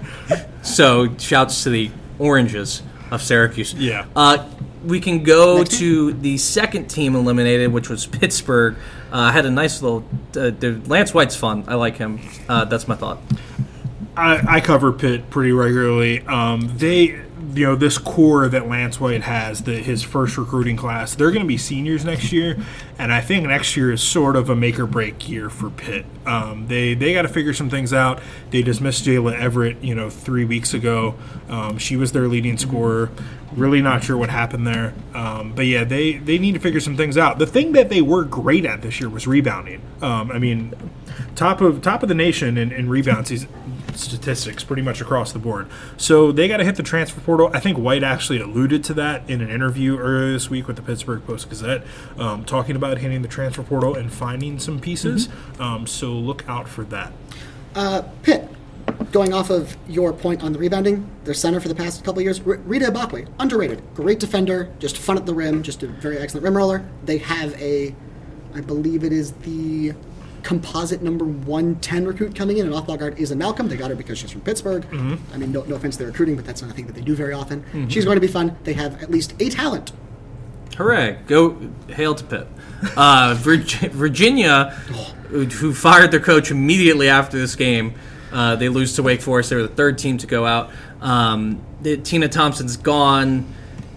S3: So, shouts to the Oranges of Syracuse.
S5: Yeah.
S3: Uh, we can go
S4: Next
S3: to the second team eliminated, which was Pittsburgh. Uh, had a nice little... Uh, the- Lance White's fun. I like him. Uh, that's my thought.
S5: I, I cover Pitt pretty regularly. Um, they, you know, this core that Lance White has, the, his first recruiting class, they're going to be seniors next year, and I think next year is sort of a make or break year for Pitt. Um, they they got to figure some things out. They dismissed Jayla Everett, you know, three weeks ago. Um, she was their leading scorer. Really not sure what happened there, um, but yeah, they they need to figure some things out. The thing that they were great at this year was rebounding. Um, I mean, top of top of the nation in, in rebounds. He's, statistics pretty much across the board. So they got to hit the transfer portal. I think White actually alluded to that in an interview earlier this week with the Pittsburgh Post-Gazette, um, talking about hitting the transfer portal and finding some pieces. Mm-hmm. Um, so look out for that.
S4: Uh, Pitt, going off of your point on the rebounding, their center for the past couple of years, R- Rita Ibakwe, underrated. Great defender, just fun at the rim, just a very excellent rim roller. They have a, I believe it is the composite number one ten recruit coming in, and off-ball guard is a Malcolm. They got her because she's from Pittsburgh. Mm-hmm. I mean, no, no offense to their recruiting, but that's not a thing that they do very often. Mm-hmm. She's going to be fun. They have at least a talent.
S3: Hooray. Go, hail to Pitt. Uh, Virg- Virginia, who fired their coach immediately after this game, uh, they lose to Wake Forest. They were the third team to go out. Um, the, Tina Thompson's gone.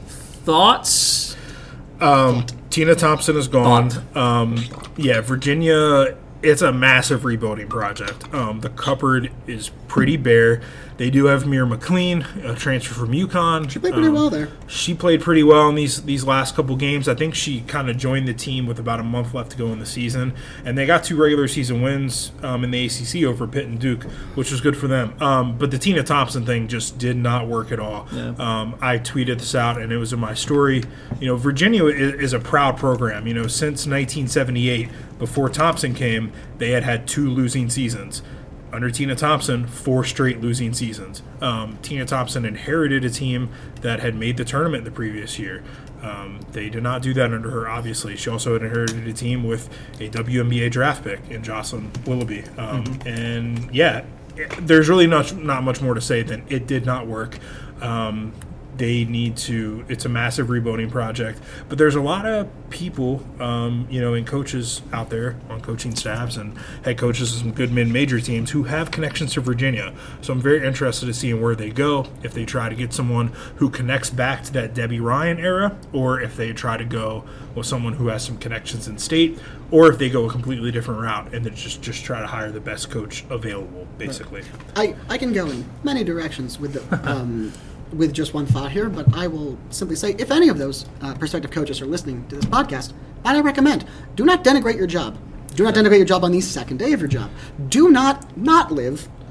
S3: Thoughts?
S5: Um, Tina Thompson is gone. Um, yeah, Virginia, it's a massive rebuilding project. Um, the cupboard is pretty bare. They do have Mira McLean, a transfer from UConn.
S4: She played pretty
S5: um,
S4: well there.
S5: She played pretty well in these these last couple games. I think she kind of joined the team with about a month left to go in the season. And they got two regular season wins um, in the A C C over Pitt and Duke, which was good for them. Um, but the Tina Thompson thing just did not work at all.
S3: Yeah.
S5: Um, I tweeted this out, and it was in my story. You know, Virginia is, is a proud program. You know, since nineteen seventy-eight, before Thompson came, they had had two losing seasons. Under Tina Thompson, four straight losing seasons. Um, Tina Thompson inherited a team that had made the tournament the previous year. Um, they did not do that under her, obviously. She also inherited a team with a W N B A draft pick in Jocelyn Willoughby. Um, mm-hmm. And, yeah, it, there's really not, not much more to say than it did not work. Um, they need to – it's a massive rebuilding project. But there's a lot of people, um, you know, and coaches out there on coaching staffs and head coaches of some good mid-major teams who have connections to Virginia. So I'm very interested to see where they go, if they try to get someone who connects back to that Debbie Ryan era, or if they try to go with someone who has some connections in state, or if they go a completely different route and then just, just try to hire the best coach available, basically.
S4: I, I can go in many directions with the, um, with just one thought here, but I will simply say, if any of those uh, prospective coaches are listening to this podcast, I recommend, do not denigrate your job. Do not denigrate your job on the second day of your job. Do not not live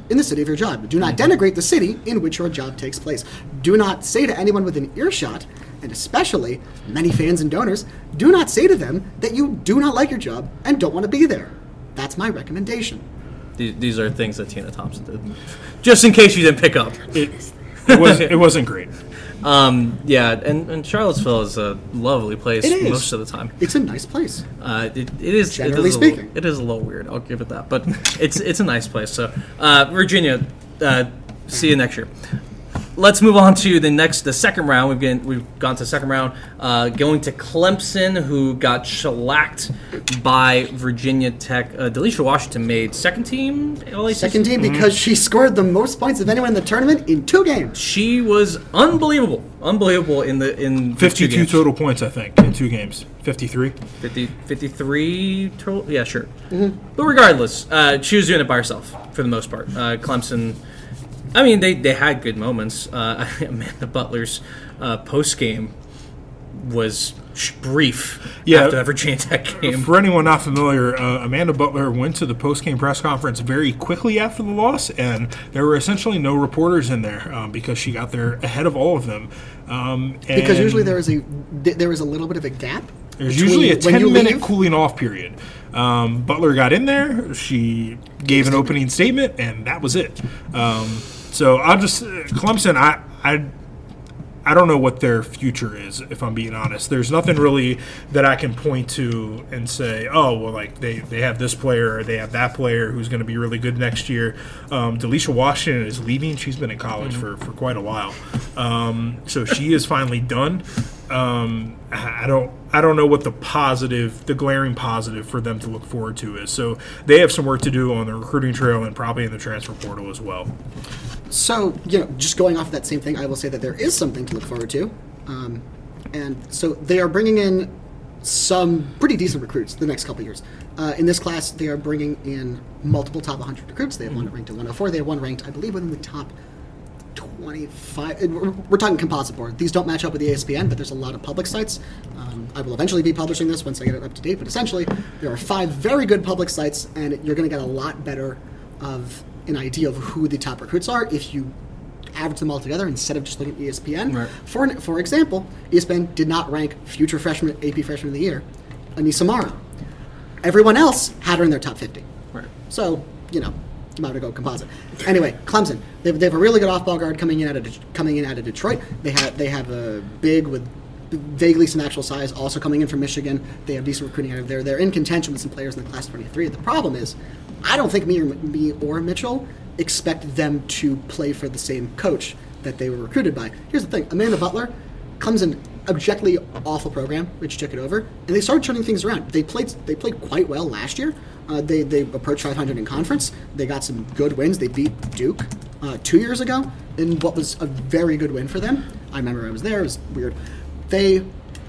S4: in the city of your job. Do not denigrate the city in which your job takes place. Do not say to anyone within earshot, and especially many fans and donors, do not say to them that you do not like your job and don't want to be there. That's my recommendation.
S3: These, these are things that Tina Thompson did. Just in case you didn't pick up.
S5: It, it, was, it wasn't great.
S3: Um, yeah, and, and Charlottesville is a lovely place
S4: It is.
S3: most of the time.
S4: It's a nice place.
S3: Uh, it, it is
S4: Generally
S3: it is a
S4: speaking.
S3: little, it is a little weird. I'll give it that, but it's it's a nice place. So, uh, Virginia, uh, see you next year. Let's move on to the next, the second round. We've been, we've gone to the second round, uh, going to Clemson, who got shellacked by Virginia Tech. Uh, Delisha Washington made second team. L A C C?
S4: Second team because she scored the most points of anyone in the tournament in two games.
S3: She was unbelievable, unbelievable in the in the two
S5: fifty-two
S3: games.
S5: total points, I think, in two games. fifty-three.
S3: fifty, fifty-three total? Yeah, sure. Mm-hmm. But regardless, uh, she was doing it by herself for the most part. Uh, Clemson, I mean, they, they had good moments. Uh, Amanda Butler's uh, post-game was sh- brief
S5: Yeah.
S3: after that Virginia Tech game.
S5: For anyone not familiar, uh, Amanda Butler went to the post-game press conference very quickly after the loss, and there were essentially no reporters in there um, because she got there ahead of all of them. Um, and
S4: Because usually there is a there is a little bit of a gap.
S5: There's
S4: between
S5: usually a
S4: when you
S5: ten-minute
S4: leave-
S5: cooling off period. Um, Butler got in there. She gave an opening statement, and that was it. Um, so I'll just Clemson. I I I don't know what their future is, if I'm being honest. There's nothing really that I can point to and say, oh, well, like they, they have this player or they have that player who's going to be really good next year. Um, Delisha Washington is leaving. She's been in college for, for quite a while. Um, so she is finally done. Um, I don't I don't know what the positive, the glaring positive for them to look forward to is. So they have some work to do on the recruiting trail and probably in the transfer portal as well.
S4: So, you know, just going off of that same thing, I will say that there is something to look forward to. Um, and so they are bringing in some pretty decent recruits the next couple of years. Uh, in this class, they are bringing in multiple top one hundred recruits. They have one ranked at one oh four. They have one ranked, I believe, within the top twenty-five. We're, we're talking composite board. These don't match up with the A S P N, but there's a lot of public sites. Um, I will eventually be publishing this once I get it up to date. But essentially, there are five very good public sites, and you're going to get a lot better of an idea of who the top recruits are if you average them all together instead of just looking at E S P N.
S3: Right.
S4: For for example, E S P N did not rank future freshman, A P freshman of the year, Anissa Mara. Everyone else had her in their top fifty.
S3: Right.
S4: So, you know, you might want to go composite. Anyway, Clemson. They have, they have a really good off-ball guard coming in out of De- coming in out of Detroit. They have they have a big with vaguely some actual size also coming in from Michigan. They have decent recruiting out of there. They're in contention with some players in the class twenty-three. The problem is, I don't think me or, me or Mitchell expect them to play for the same coach that they were recruited by. Here's the thing. Amanda Butler comes in objectively awful program, which took it over, and they started turning things around. They played they played quite well last year. Uh, they, they approached five hundred in conference. They got some good wins. They beat Duke uh, two years ago in what was a very good win for them. I remember I was there. It was weird. They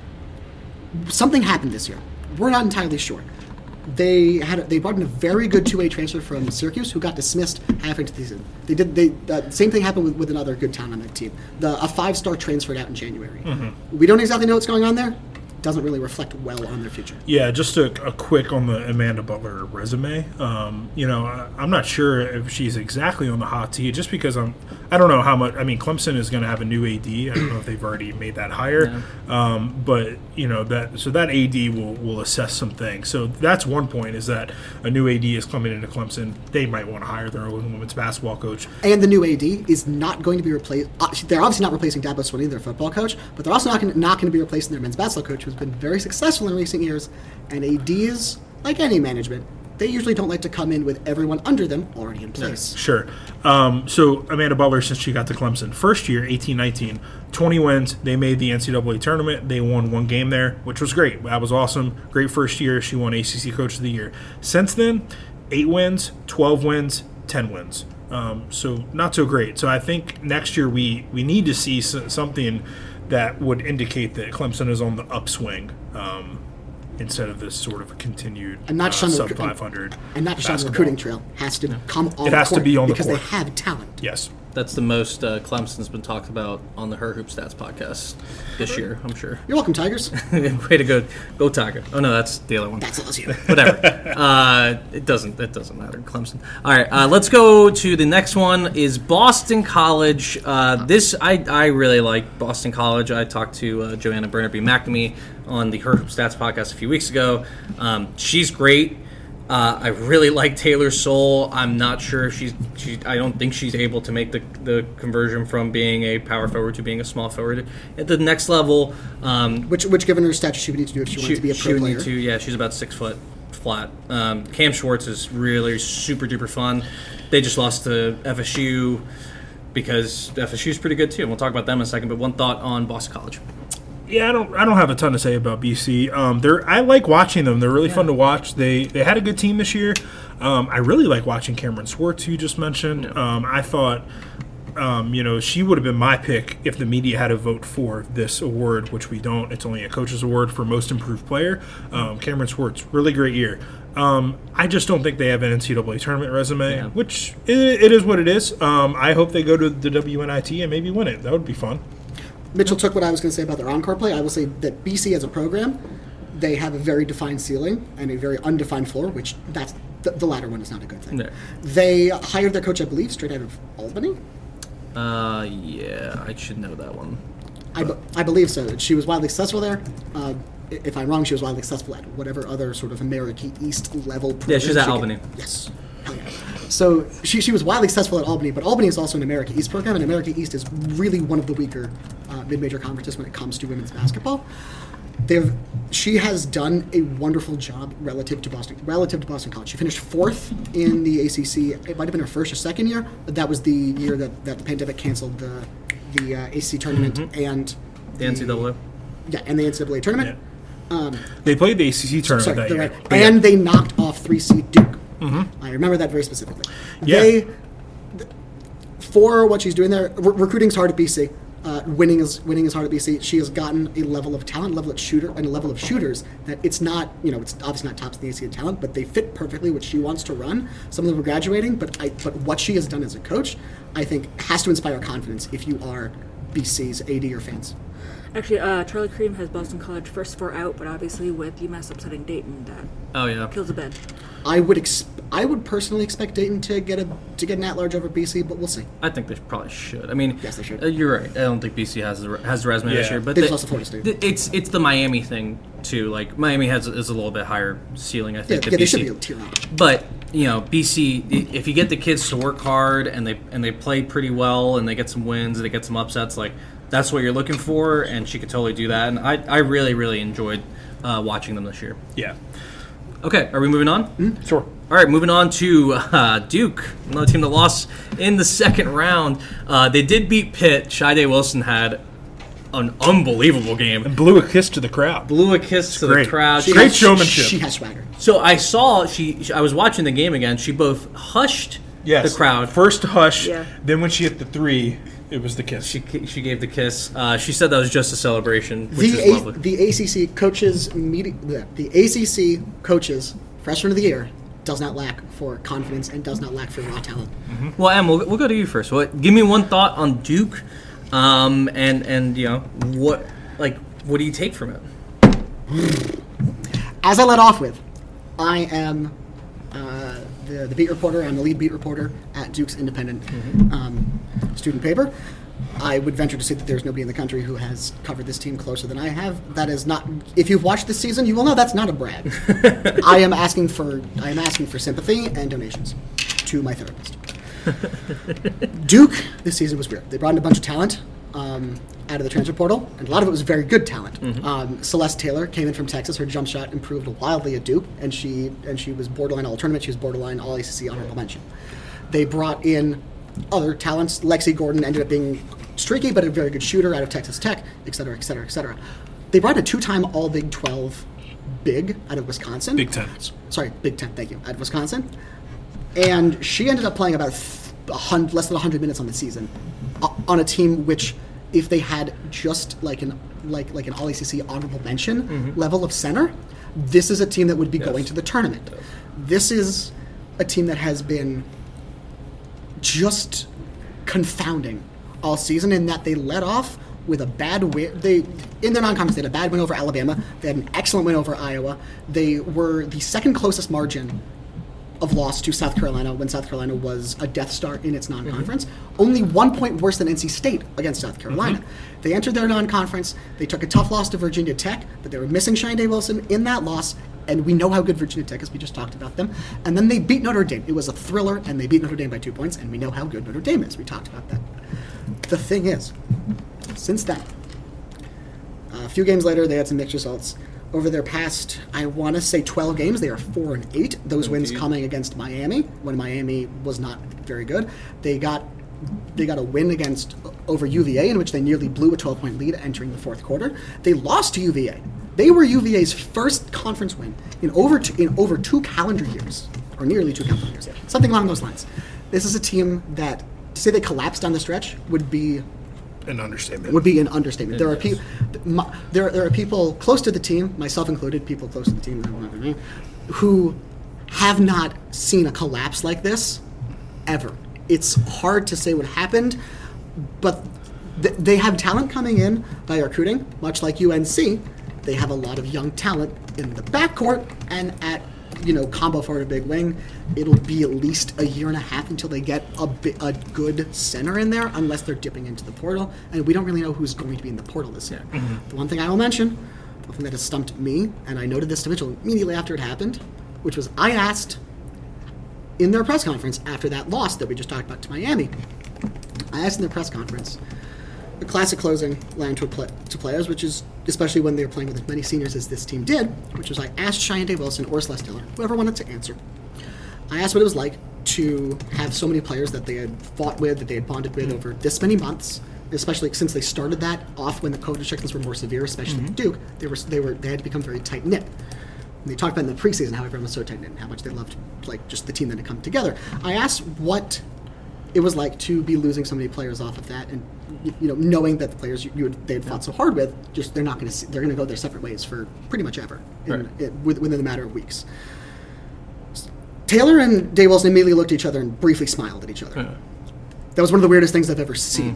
S4: something happened this year. We're not entirely sure. They had they brought in a very good two-way transfer from Syracuse, who got dismissed halfway into the season. They did they uh, same thing happened with, with another good talent on that team. The a five-star transferred out in January. Mm-hmm. We don't exactly know what's going on there. Doesn't really reflect well on their future.
S5: Yeah, just a, a quick on the Amanda Butler resume. Um, you know, I, I'm not sure if she's exactly on the hot seat, just because I'm. I don't know how much. I mean, Clemson is going to have a new A D. I don't know if they've already made that hire, yeah. um, but you know that. So that A D will will assess some things. So that's one point, is that a new A D is coming into Clemson. They might want to hire their own women's basketball coach.
S4: And the new A D is not going to be replaced. Uh, they're obviously not replacing Dabo Swinney, their football coach, but they're also not going not going to be replacing their men's basketball coach, who's been very successful in recent years. And A Ds, like any management, they usually don't like to come in with everyone under them already in place.
S5: Sure. Um, so Amanda Butler, since she got to Clemson, first year, eighteen nineteen, twenty wins. They made the N C double A tournament. They won one game there, which was great. That was awesome. Great first year. She won A C C Coach of the Year. Since then, eight wins, twelve wins, ten wins. Um, so not so great. So I think next year we, we need to see something that would indicate that Clemson is on the upswing. Um, instead of this sort of continued
S4: and not
S5: uh,
S4: just on the
S5: sub
S4: recru-
S5: five hundred
S4: and not just
S5: basketball.
S4: on the recruiting trail. Has to come on
S5: It has
S4: the court
S5: to be on the
S4: because
S5: court.
S4: they have talent.
S5: Yes.
S3: That's the most uh, Clemson's been talked about on the Her Hoop Stats podcast this year, I'm sure.
S4: You're welcome, Tigers.
S3: Way to go, go Tiger! Oh no, that's the other one.
S4: That's L S U.
S3: Whatever. uh, it doesn't. It doesn't matter. Clemson. All right. Uh, let's go to the next one. Is Boston College? Uh, this I I really like Boston College. I talked to uh, Joanna Burnaby McNamee on the Her Hoop Stats podcast a few weeks ago. Um, she's great. Uh, I really like Taylor Soule. I'm not sure if she's. She, I don't think she's able to make the the conversion from being a power forward to being a small forward at the next level. Um,
S4: which, which, given her stature, she would need to do if she, she wanted to be a pro
S3: she would
S4: player.
S3: Need to, yeah, she's about six foot flat. Um, Cam Schwartz is really super duper fun. They just lost to F S U because F S U is pretty good too. And we'll talk about them in a second. But one thought on Boston College.
S5: Yeah, I don't. I don't have a ton to say about B C. Um, they're. I like watching them. They're really yeah. fun to watch. They they had a good team this year. Um, I really like watching Cameron Schwartz, who you just mentioned. Yeah. Um, I thought, um, you know, she would have been my pick if the media had to vote for this award, which we don't. It's only a coach's award for most improved player. Um, Cameron Schwartz, really great year. Um, I just don't think they have an N C double A tournament resume, yeah. which it, it is what it is. Um, I hope they go to the W N I T and maybe win it. That would be fun.
S4: Mitchell took what I was going to say about their encore play. I will say that B C as a program, they have a very defined ceiling and a very undefined floor, which that's the, the latter one is not a good thing. No. They hired their coach, I believe, straight out of Albany.
S3: Uh, yeah, I should know that one.
S4: I, be, I believe so. She was wildly successful there. Uh, if I'm wrong, she was wildly successful at whatever other sort of America East level program.
S3: Yeah, she's at
S4: she
S3: Albany.
S4: Could, yes. Hell yeah. So she she was wildly successful at Albany, but Albany is also an America East program, and America East is really one of the weaker uh, mid-major conferences when it comes to women's basketball. They've she has done a wonderful job relative to Boston relative to Boston College. She finished fourth in the A C C. It might have been her first or second year. But that was the year that, that the pandemic canceled the the uh, A C C tournament mm-hmm. and
S3: the, the N C double A.
S4: Yeah, and the N C double A tournament.
S5: Yeah. Um, they played the A C C tournament
S4: sorry,
S5: that year,
S4: right. and yeah. they knocked off three seed Duke. Mm-hmm. I remember that very specifically.
S5: Yeah.
S4: They, th- for what she's doing there, re- recruiting's hard at B C. Uh, winning is winning is hard at B C. She has gotten a level of talent, level of shooter, and a level of shooters that it's not, you know, it's obviously not tops in the A C C talent, but they fit perfectly what she wants to run. Some of them are graduating, but I, but what she has done as a coach, I think, has to inspire confidence if you are B C's A D or fans.
S6: Actually, uh, Charlie Cream has Boston College first four out, but obviously with UMass upsetting Dayton, that
S3: oh yeah
S6: kills a bed.
S4: I would exp- I would personally expect Dayton to get a to get an at-large over B C, but we'll see.
S3: I think they probably should. I mean,
S4: yes, they should.
S3: Uh, you're right. I don't think B C has the, has the resume
S5: yeah.
S3: this year, but
S4: they
S3: the,
S4: just lost to Florida State.
S3: The, it's it's the Miami thing too. Like Miami has is a little bit higher ceiling, I think.
S4: Yeah,
S3: than
S4: yeah
S3: B
S4: they
S3: C.
S4: should be a tier up.
S3: But you know, B C, if you get the kids to work hard and they and they play pretty well and they get some wins and they get some upsets, like that's what you're looking for, and she could totally do that. And I I really really enjoyed uh, watching them this year.
S5: Yeah.
S3: Okay, are we moving on?
S5: Mm-hmm. Sure.
S3: All right, moving on to uh, Duke, another team that lost in the second round. Uh, they did beat Pitt. Shida Wilson had an unbelievable game.
S5: And blew a kiss to the crowd.
S3: Blew a kiss
S5: it's
S3: to
S5: great.
S3: the crowd.
S4: She
S5: Great
S4: has,
S5: showmanship.
S4: She has swagger.
S3: So I saw, she. I was watching the game again. She both hushed
S5: yes.
S3: the crowd.
S5: First hush,
S6: yeah.
S5: then when she hit the three, it was the kiss.
S3: She she gave the kiss. Uh, she said that was just a celebration, which
S4: the
S3: is
S4: A-
S3: lovely.
S4: The A C C coaches meeting. The, the A C C coaches freshman of the year does not lack for confidence and does not lack for raw talent.
S3: Mm-hmm. Well, Em, we'll, we'll go to you first. What? Give me one thought on Duke, um, and and you know what like what do you take from it?
S4: As I led off with, I am uh, the the beat reporter. I'm the lead beat reporter at Duke's independent mm-hmm. um, student paper. I would venture to say that there's nobody in the country who has covered this team closer than I have. That is not. If you've watched this season, you will know that's not a brag. I am asking for. I am asking for sympathy and donations to my therapist. Duke this season was weird. They brought in a bunch of talent um, out of the transfer portal, and a lot of it was very good talent. Mm-hmm. Um, Celeste Taylor came in from Texas. Her jump shot improved wildly at Duke, and she and she was borderline all tournament. She was borderline all A C C honorable mention. They brought in other talents. Lexi Gordon ended up being streaky, but a very good shooter out of Texas Tech, et cetera, et cetera, et cetera. They brought a two-time All Big twelve big out of Wisconsin.
S5: Big Ten.
S4: Sorry, Big Ten, thank you, out of Wisconsin. And she ended up playing about a hundred, less than one hundred minutes on the season uh, on a team which, if they had just like an like like an All A C C honorable mention mm-hmm. level of center, this is a team that would be yes. going to the tournament. Yes. This is a team that has been just confounding all season in that they led off with a bad win. They in their non-conference they had a bad win over Alabama. They had an excellent win over Iowa. They were the second closest margin of loss to South Carolina when South Carolina was a Death Star in its non-conference. Mm-hmm. Only one point worse than N C State against South Carolina. Mm-hmm. They entered their non-conference. They took a tough loss to Virginia Tech, but they were missing Shionda Wilson in that loss, and we know how good Virginia Tech is. We just talked about them. And then they beat Notre Dame. It was a thriller, and they beat Notre Dame by two points, and we know how good Notre Dame is. We talked about that. The thing is, since then, a few games later, they had some mixed results. Over their past, I want to say twelve games, they are four and eight. Those Indeed. wins coming against Miami when Miami was not very good. They got they got a win against over U V A in which they nearly blew a twelve point lead entering the fourth quarter. They lost to U V A. They were U V A's first conference win in over two, in over two calendar years, or nearly two calendar years, something along those lines. This is a team that to say they collapsed down the stretch would be.
S5: An understatement.
S4: Would be an understatement. There are people, there there are people close to the team, myself included, people close to the team, who have not seen a collapse like this ever. It's hard to say what happened, but th- they have talent coming in by recruiting, much like U N C. They have a lot of young talent in the backcourt and at you know combo forward, a big wing. It'll be at least a year and a half until they get a, bi- a good center in there, unless they're dipping into the portal. And we don't really know who's going to be in the portal this year. Mm-hmm. The one thing I will mention, the thing that has stumped me, and I noted this to Mitchell immediately after it happened, which was I asked in their press conference after that loss that we just talked about to Miami, I asked in their press conference, the classic closing line to, play, to players, which is especially when they were playing with as many seniors as this team did, which was I asked Shionda Wilson or Celeste Taylor, whoever wanted to answer. I asked what it was like to have so many players that they had fought with, that they had bonded with mm-hmm. over this many months, especially since they started that off when the COVID restrictions were more severe, especially mm-hmm. at Duke. They were they were they had to become very tight knit. And they talked about in the preseason how everyone was so tight knit and how much they loved like just the team that had come together. I asked what it was like to be losing so many players off of that, and you know knowing that the players you, you had, they had fought so hard with, just they're not going to they're going to go their separate ways for pretty much ever in, right. it, within the matter of weeks. Taylor and Day Wilson immediately looked at each other and briefly smiled at each other. Yeah. That was one of the weirdest things I've ever seen.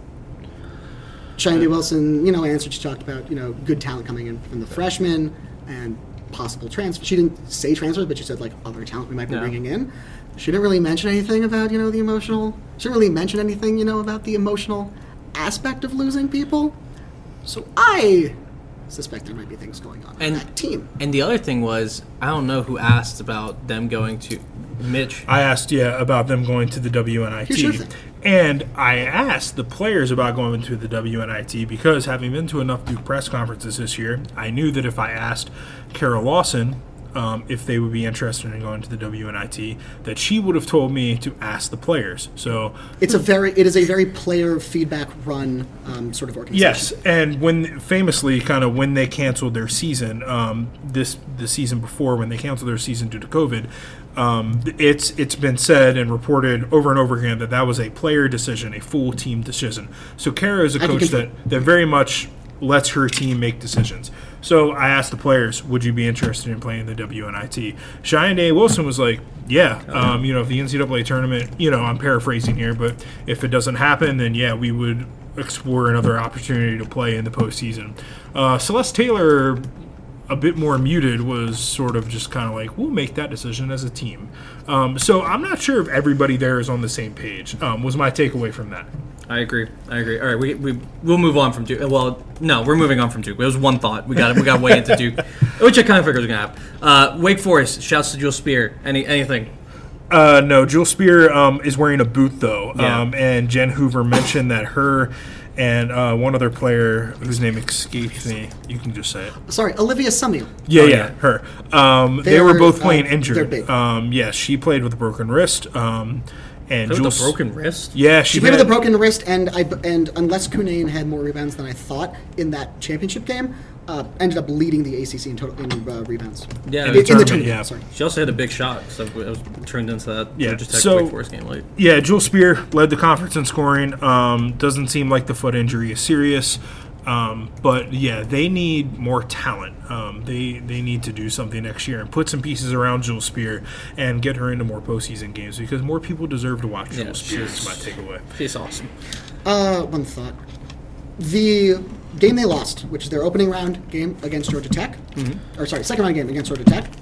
S4: Mm-hmm. Shionda yeah. Wilson, you know, answered. She talked about you know good talent coming in from the freshmen and possible transfer. She didn't say transfers, but she said like other talent we might be yeah. bringing in. She didn't really mention anything about you know the emotional. She didn't really mention anything you know about the emotional aspect of losing people. So I suspect there might be things going on
S3: and,
S4: in that team.
S3: And the other thing was, I don't know who asked about them going to Mitch.
S5: I asked, yeah, about them going to the W N I T. And I asked the players about going to the W N I T because having been to enough Duke press conferences this year, I knew that if I asked Kara Lawson um, if they would be interested in going to the W N I T, that she would have told me to ask the players. So
S4: it's a very, it is a very player feedback run um, sort of organization.
S5: Yes, and when famously, kind of when they canceled their season, um, this the season before when they canceled their season due to COVID. Um, it's it's been said and reported over and over again that that was a player decision, a full team decision. So Kara is a coach that, that very much lets her team make decisions. So I asked the players, would you be interested in playing the W N I T? Shionda Wilson was like, yeah, um, you know, if the N C double A tournament, you know, I'm paraphrasing here, but if it doesn't happen, then yeah, we would explore another opportunity to play in the postseason. Uh, Celeste Taylor, a bit more muted, was sort of just kind of like, we'll make that decision as a team. Um, so I'm not sure if everybody there is on the same page, um, was my takeaway from that.
S3: I agree. I agree. All right, we we we'll move on from Duke. Well, no, we're moving on from Duke. It was one thought. We got we got way into Duke, which I kind of figured was gonna happen. Uh, Wake Forest. Shouts to Jewel Spear. Any anything?
S5: Uh, no, Jewel Spear um, is wearing a boot though,
S3: yeah.
S5: um, and Jen Hoover mentioned that her and uh, one other player whose name escapes me. You can just say it.
S4: Sorry, Olivia Summiel.
S5: Yeah, oh, yeah, yeah, her. Um, they, they were both playing
S4: uh,
S5: injured.
S4: They're big.
S5: Um, yeah, she played with a broken wrist. Um, and
S3: with
S5: Jules,
S3: a broken wrist?
S5: Yeah, she,
S4: she played
S5: had,
S4: with a broken wrist, and I and unless Kunane had more rebounds than I thought in that championship game, uh, ended up leading the A C C in total in uh, rebounds.
S3: Yeah,
S5: in,
S3: in
S5: the tournament,
S4: tournament.
S5: Yeah.
S4: Sorry.
S3: She also had a big shot, so it was turned into that
S5: yeah.
S3: Georgia Tech
S5: so,
S3: Wake Forest game late.
S5: Yeah, Jewel Spear led the conference in scoring. Um, doesn't seem like the foot injury is serious. Um, but yeah, they need more talent. Um, they they need to do something next year and put some pieces around Jules Spear and get her into more postseason games because more people deserve to watch
S3: Yeah,
S5: Jules Spear.
S3: she's-
S5: Is my takeaway.
S3: She's awesome.
S4: Uh, one thought. The game they lost, which is their opening round game against Georgia Tech,
S3: Mm-hmm.
S4: or sorry, second round game against Georgia Tech.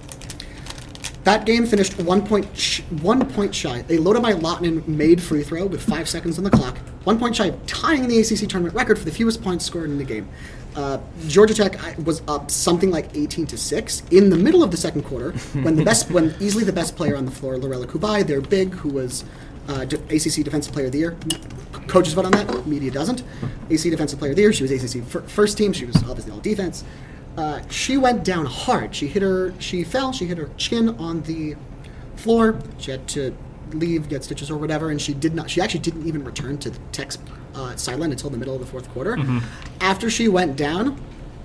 S4: That game finished one point sh- one point shy. A Lodamai Lotnin made free throw with five seconds on the clock. One point shy of tying the A C C tournament record for the fewest points scored in the game. Uh, Georgia Tech I- was up something like eighteen to six in the middle of the second quarter when the best, when easily the best player on the floor, Lorella Kubai, their big, who was uh, de- A C C Defensive Player of the Year. Coaches vote on that. Media doesn't. A C C Defensive Player of the Year. She was A C C fir- first team. She was obviously all defense. Uh, she went down hard. She hit her. She fell. She hit her chin on the floor. She had to leave, get stitches or whatever, and she did not. She actually didn't even return to the Tech's uh, sideline until the middle of the fourth quarter.
S5: Mm-hmm.
S4: After she went down,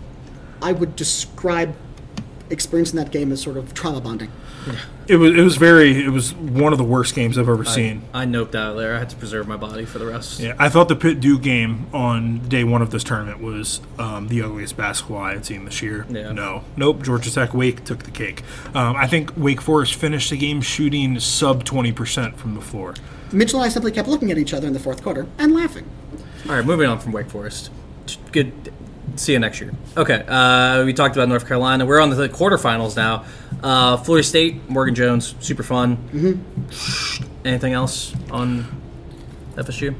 S4: I would describe experiencing that game as sort of trauma bonding.
S5: It was it was very it was one of the worst games I've ever seen.
S3: I noped out of there. I had to preserve my body for the rest.
S5: Yeah, I thought the Pitt Duke game on day one of this tournament was um, the ugliest basketball I had seen this year.
S3: Yeah.
S5: No, nope. Georgia Tech Wake took the cake. Um, I think Wake Forest finished the game shooting sub twenty percent from the floor.
S4: Mitchell and I simply kept looking at each other in the fourth quarter and laughing.
S3: All right, moving on from Wake Forest. Good. See you next year. Okay, uh, we talked about North Carolina. We're on the quarterfinals now. Uh, Florida State, Morgan Jones, super fun. Mm-hmm. Anything else on F S U?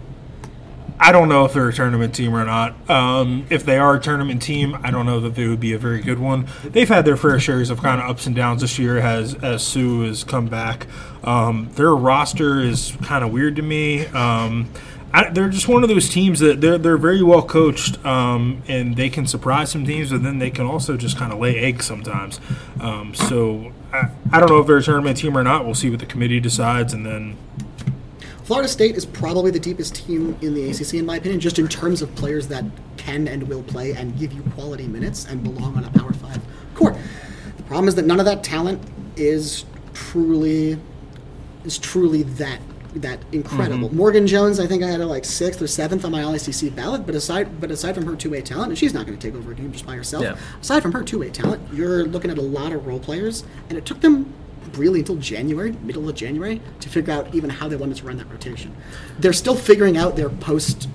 S5: I don't know if they're a tournament team or not. Um, if they are a tournament team, I don't know that they would be a very good one. They've had their fair shares of kind of ups and downs this year as as Sue has come back. Um, their roster is kind of weird to me. Um, I, they're just one of those teams that they're they're very well coached, um, and they can surprise some teams, but then they can also just kind of lay eggs sometimes. Um, so I, I don't know if they're a tournament team or not. We'll see what the committee decides, and then.
S4: Florida State is probably the deepest team in the A C C, in my opinion, just in terms of players that can and will play and give you quality minutes and belong on a Power Five court. The problem is that none of that talent is truly is truly that that incredible.
S5: Mm-hmm.
S4: Morgan Jones, I think I had her like sixth or seventh on my All A C C ballot, but aside but aside from her two-way talent, and she's not going to take over a game just by herself.
S3: Yeah.
S4: Aside from her two-way talent, you're looking at a lot of role players, and it took them really until January, middle of January, to figure out even how they wanted to run that rotation. They're still figuring out their post,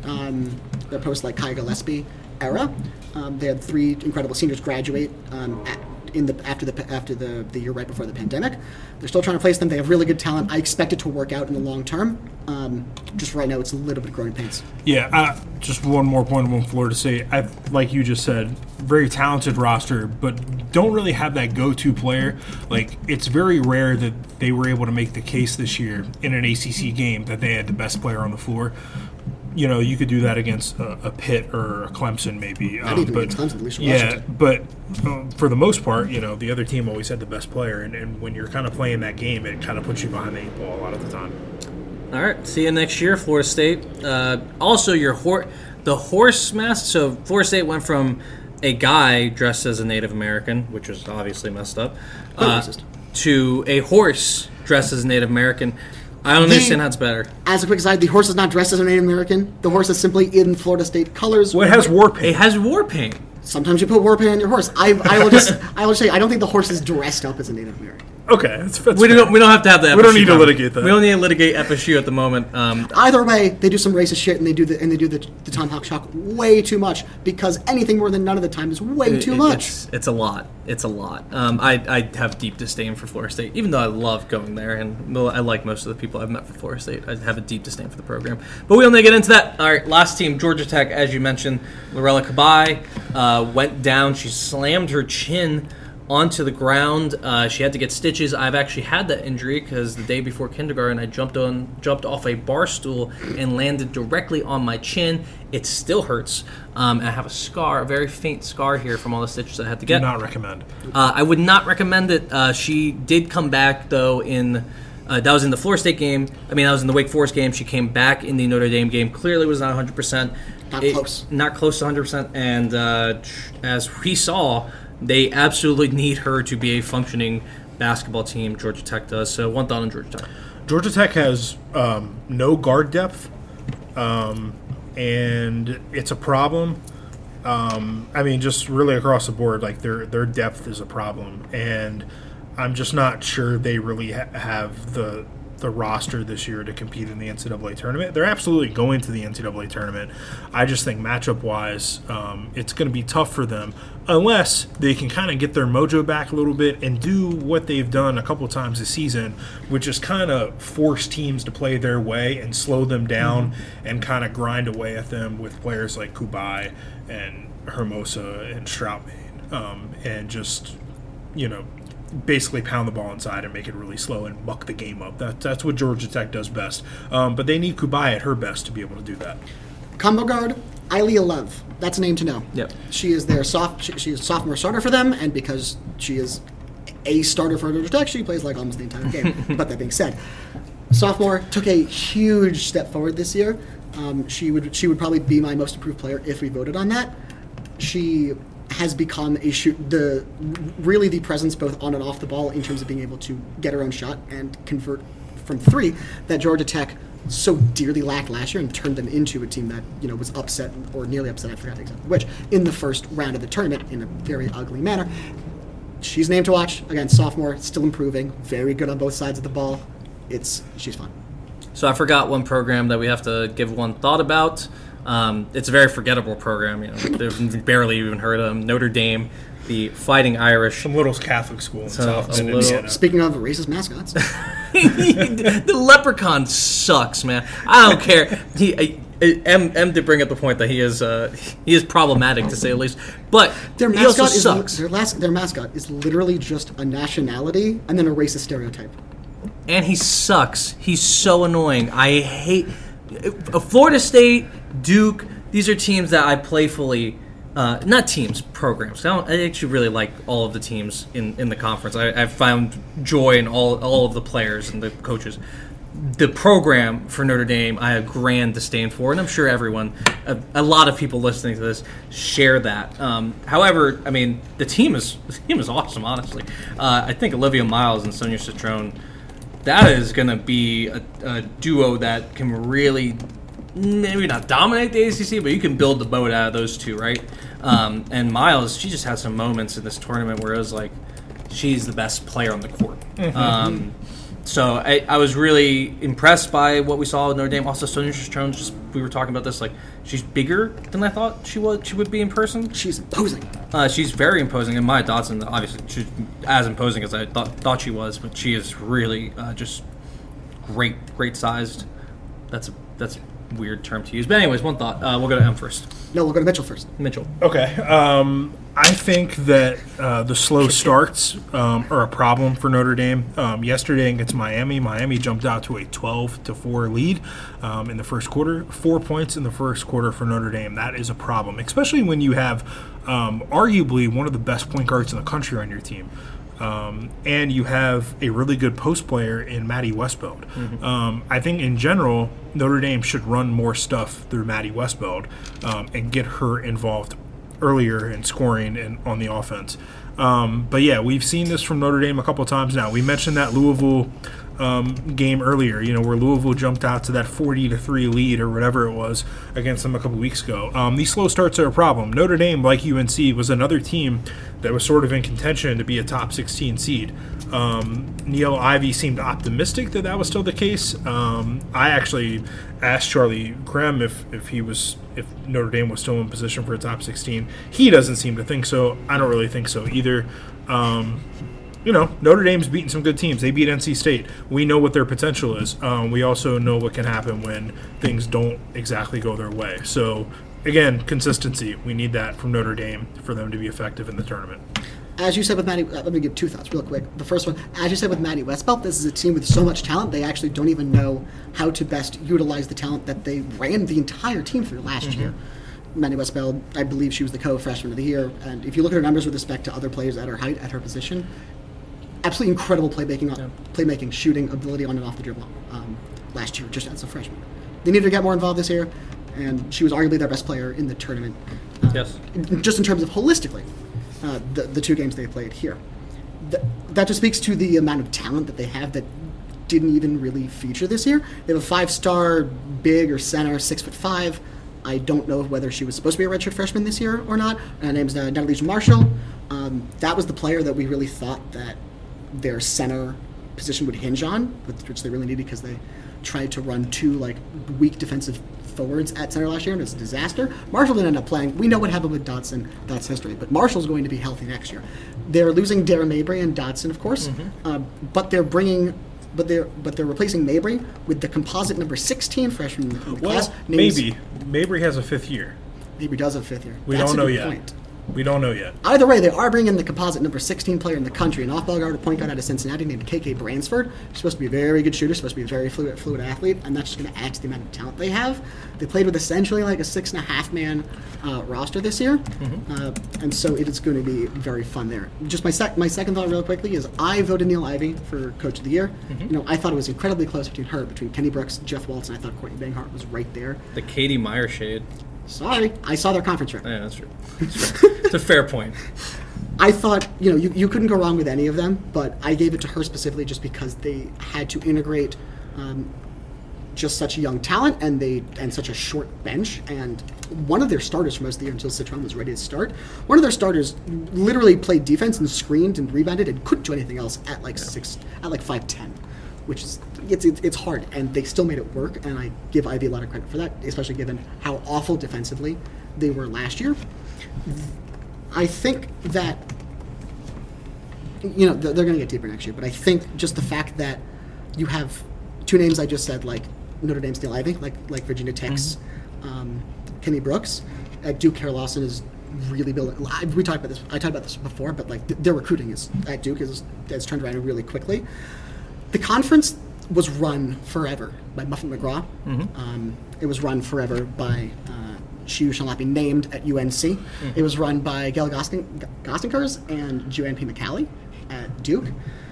S4: um, their post like Kai Gillespie era. Um, they had three incredible seniors graduate um, at, in the after the after the the year right before the pandemic. They're still trying to place them. They have really good talent. I expect it to work out in the long term. Um, just right now, it's a little bit growing pains.
S5: Yeah, uh, just one more point on Florida State. I, like you just said, very talented roster, but don't really have that go-to player. Like, it's very rare that they were able to make the case this year in an A C C game that they had the best player on the floor. You know, you could do that against a, a Pitt or a Clemson, maybe.
S4: Not
S5: Um,
S4: even
S5: but
S4: against Clemson, Alicia
S5: yeah,
S4: Washington.
S5: but um, for the most part, you know, the other team always had the best player, and, and when you're kind of playing that game, it kind of puts you behind the eight ball a lot of the time.
S3: All right, see you next year, Florida State. Uh, also, your hor- the horse mask. So Florida State went from a guy dressed as a Native American, which was obviously messed up, uh,
S4: racist.
S3: to a horse dressed as a Native American. I don't
S4: The-
S3: understand how it's better.
S4: As a quick aside, the horse is not dressed as a Native American. The horse is simply in Florida State colors.
S5: Well, it has war
S3: It
S5: paint.
S3: has war paint.
S4: Sometimes you put war paint on your horse. I, I will just I will say I don't think the horse is dressed up as a Native American.
S5: Okay, that's, that's
S3: We
S5: fair.
S3: don't. We don't have to have that.
S5: We don't need to litigate that.
S3: We don't need to litigate F S U at the moment. Um,
S4: Either way, they do some racist shit and they do the and they do the, the Tom Hawk Shock way too much because anything more than none of the time is way too
S3: it-
S4: much.
S3: It's, it's a lot. It's a lot. Um, I, I have deep disdain for Florida State, even though I love going there and well, I like most of the people I've met for Florida State. I have a deep disdain for the program. But we don't need to get into that. All right, last team, Georgia Tech, as you mentioned, Lorella Kabai uh, went down. She slammed her chin onto the ground. Uh, she had to get stitches. I've actually had that injury because the day before kindergarten, I jumped on jumped off a bar stool and landed directly on my chin. It still hurts. Um, I have a scar, a very faint scar here from all the stitches I had to
S5: Do
S3: get.
S5: not recommend.
S3: Uh, I would not recommend it. Uh, she did come back though in. Uh, that was in the Florida State game. I mean, that was in the Wake Forest game. She came back in the Notre Dame game. Clearly was not one hundred percent.
S4: Not
S3: It-
S4: close.
S3: Not close to one hundred percent. And uh, as we saw, they absolutely need her to be a functioning basketball team. Georgia Tech does. So one thought on Georgia Tech.
S5: Georgia Tech has um, no guard depth, um, and it's a problem. Um, I mean, just really across the board, like their their depth is a problem, and I'm just not sure they really ha- have the the roster this year to compete in the N C double A tournament. They're absolutely going to the N C double A tournament. I just think matchup-wise, um, it's going to be tough for them unless they can kind of get their mojo back a little bit and do what they've done a couple times this season, which is kind of force teams to play their way and slow them down mm-hmm. and kind of grind away at them with players like Kubai and Hermosa and Strautmann, um, and just, you know, basically pound the ball inside and make it really slow and muck the game up. That, that's what Georgia Tech does best. Um, but they need Kubai at her best to be able to do that.
S4: Combo guard, Ilea Love. That's a name to know.
S3: Yep.
S4: She is their soft. She, she is a sophomore starter for them, and because she is a starter for Georgia Tech, she plays like almost the entire game. But that being said, sophomore took a huge step forward this year. Um, she would she would probably be my most improved player if we voted on that. She has become a shoot the really the presence both on and off the ball in terms of being able to get her own shot and convert from three that Georgia Tech so dearly lacked last year and turned them into a team that, you know, was upset or nearly upset, I forgot exactly which, in the first round of the tournament in a very ugly manner. She's named to watch. Again, sophomore, still improving, very good on both sides of the ball. It's she's fun.
S3: So I forgot one program that we have to give one thought about. Um, it's a very forgettable program. You know, they've barely even heard of them. Notre Dame, the Fighting Irish.
S5: Some little Catholic school in
S3: So,
S5: South
S3: a
S5: Bend,
S3: little-
S5: Indiana.
S4: Speaking of racist mascots,
S3: The leprechaun sucks, man. I don't care. He, I, I- M, M did bring up the point that he is uh, he is problematic to say the least, but
S4: their
S3: he also
S4: mascot is
S3: sucks.
S4: their last their mascot is literally just a nationality and then a racist stereotype.
S3: And he sucks. He's so annoying. I hate uh, Florida State, Duke. These are teams that I playfully, uh, not teams, programs. I, don't, I actually really like all of the teams in, in the conference. I, I've found joy in all all of the players and the coaches. The program for Notre Dame, I have grand disdain for, and I'm sure everyone, a, a lot of people listening to this, share that. Um, however, I mean, the team is the team is awesome. Honestly, uh, I think Olivia Miles and Sonia Citrone, that is going to be a, a duo that can really, maybe not dominate the A C C, but you can build the boat out of those two, right? Um, and Miles, she just had some moments in this tournament where it was like, she's the best player on the court. Mm-hmm. Um, so I, I was really impressed by what we saw with Notre Dame. Also, Sonia Citrone, just we were talking about this, like she's bigger than I thought she was. She would be in person.
S4: She's imposing.
S3: Uh, she's very imposing, and Maya Dotson, obviously, she's as imposing as I thought, thought she was, but she is really uh, just great, great sized. That's a that's a weird term to use. But anyways, one thought. Uh, we'll go to M first.
S4: No, we'll go to Mitchell first.
S3: Mitchell.
S5: Okay. Um, I think that uh, the slow starts um, are a problem for Notre Dame. Um, yesterday against Miami, Miami jumped out to a twelve to four lead um, in the first quarter. Four points in the first quarter for Notre Dame. That is a problem, especially when you have um, arguably one of the best point guards in the country on your team. Um, and you have a really good post player in Maddie Westbeld. Mm-hmm. Um, I think in general, Notre Dame should run more stuff through Maddie Westbeld um, and get her involved earlier in scoring and on the offense. Um, but yeah, we've seen this from Notre Dame a couple times now. We mentioned that Louisville um, game earlier, you know, where Louisville jumped out to that forty to three lead or whatever it was against them a couple weeks ago. Um, these slow starts are a problem. Notre Dame, like U N C, was another team that was sort of in contention to be a top sixteen seed. Um, Neil Ivey seemed optimistic that that was still the case. Um, I actually asked Charlie Krem if, if he was if Notre Dame was still in position for a top sixteen. He doesn't seem to think so. I don't really think so either. Um, you know, Notre Dame's beaten some good teams. They beat N C State. We know what their potential is. Um, we also know what can happen when things don't exactly go their way. So, again, consistency. We need that from Notre Dame for them to be effective in the tournament.
S4: As you said with Maddie, uh, let me give two thoughts real quick. The first one, as you said with Maddie Westbelt, this is a team with so much talent, they actually don't even know how to best utilize the talent that they ran the entire team through last mm-hmm. year. Maddie Westbelt, I believe she was the co-freshman of the year, and if you look at her numbers with respect to other players at her height, at her position, absolutely incredible playmaking, yeah. playmaking, shooting ability on and off the dribble um, last year, just as a freshman. They needed to get more involved this year, and she was arguably their best player in the tournament. Uh,
S3: yes.
S4: Just in terms of holistically. Uh, the, the two games they played here. Th- that just speaks to the amount of talent that they have that didn't even really feature this year. They have a five-star big or center, six foot five, I don't know whether she was supposed to be a redshirt freshman this year or not. Her name's uh, Natalie Marshall. Um, that was the player that we really thought that their center position would hinge on, which they really needed because they tried to run two like weak defensive forwards at center last year, and it's a disaster. Marshall didn't end up playing. We know what happened with Dotson. That's history. But Marshall's going to be healthy next year. They're losing Dara Mabry and Dotson, of course, mm-hmm. uh, but they're bringing, but they're but they're replacing Mabry with the composite number sixteen freshman in the
S5: well,
S4: class.
S5: Maybe Mabry has a fifth year.
S4: Mabry does have a fifth year.
S5: We
S4: That's
S5: don't know
S4: a good
S5: yet.
S4: Point.
S5: We don't know yet.
S4: Either way, they are bringing in the composite number sixteen player in the country, an off-ball guard, a point guard out of Cincinnati named K K Bransford. He's supposed to be a very good shooter, supposed to be a very fluid, fluid athlete, and that's just going to add to the amount of talent they have. They played with essentially like a six and a half man uh, roster this year, mm-hmm. uh, and so it is going to be very fun there. Just my sec- my second thought, real quickly, is I voted Neil Ivey for Coach of the Year. Mm-hmm. You know, I thought it was incredibly close between her, between Kenny Brooks, Jeff Waltz, and I thought Courtney Banghart was right there.
S3: The Katie Meyer shade.
S4: Sorry, I saw their conference record.
S3: Yeah, that's true. It's, fair. It's a fair point.
S4: I thought, you know, you, you couldn't go wrong with any of them, but I gave it to her specifically just because they had to integrate um, just such a young talent and they and such a short bench. And one of their starters for most of the year until Citron was ready to start, one of their starters literally played defense and screened and rebounded and couldn't do anything else at like yeah. six, at like five ten, which is it's, it's it's hard, and they still made it work. And I give Ivy a lot of credit for that, especially given how awful defensively they were last year. I think that, you know, they're going to get deeper next year, but I think just the fact that you have two names I just said, like Notre Dame's Neil Ivey, like like Virginia Tech's mm-hmm. um, Kenny Brooks, at Duke, Kara Lawson is really building. We talked about this. I talked about this before, but like their recruiting is at Duke is has turned around really quickly. The conference was run forever by Muffet McGraw. Mm-hmm. Um, it was run forever by. Uh, She who shall not be named at U N C. Mm-hmm. It was run by Gail Gostinkers and Joanne P. McCallie at Duke.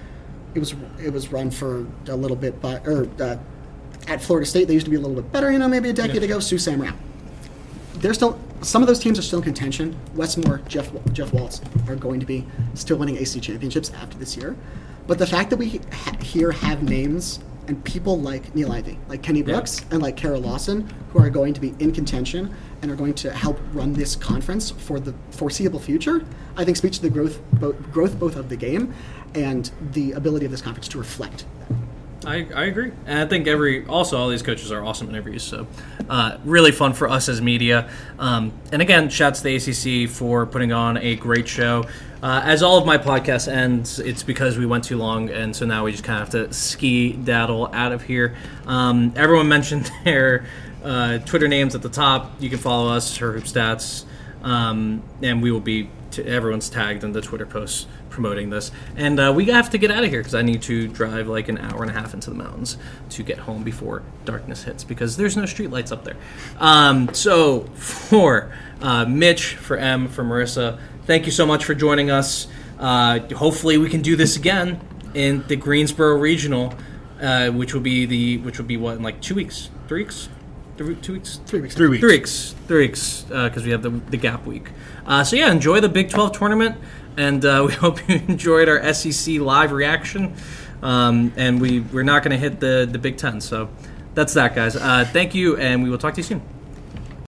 S4: It was it was run for a little bit by or uh, at Florida State. They used to be a little bit better, you know, maybe a decade yeah. ago. Sue Sam Rao. They're still some of those teams are still in contention. Westmore, Jeff Jeff Waltz are going to be still winning A C C championships after this year. But the fact that we ha- here have names and people like Neil Ivey, like Kenny Brooks, yeah. and like Kara Lawson, who are going to be in contention and are going to help run this conference for the foreseeable future, I think speaks to the growth, both, growth both of the game and the ability of this conference to reflect that.
S3: I, I agree. And I think every also all these coaches are awesome interviews, so uh, really fun for us as media. Um, and again, shouts to the A C C for putting on a great show. Uh, as all of my podcasts end, it's because we went too long, and so now we just kind of have to ski-daddle out of here. Um, everyone mentioned their uh, Twitter names at the top. You can follow us, Her Hoop Stats, um, and we will be, t- everyone's tagged in the Twitter posts promoting this. And uh, we have to get out of here because I need to drive like an hour and a half into the mountains to get home before darkness hits because there's no street lights up there. Um, so for uh, Mitch, for Em, for Marissa, thank you so much for joining us. Uh, hopefully we can do this again in the Greensboro Regional, uh, which will be the which will be what in like two weeks, three weeks, three, two weeks,
S4: three weeks,
S5: three weeks,
S3: three weeks, three weeks, because uh, we have the the gap week. Uh, so yeah, enjoy the Big twelve tournament, and uh, we hope you enjoyed our S E C live reaction. Um, and we we're not going to hit the the Big Ten, so that's that, guys. Uh, thank you, and we will talk to you soon.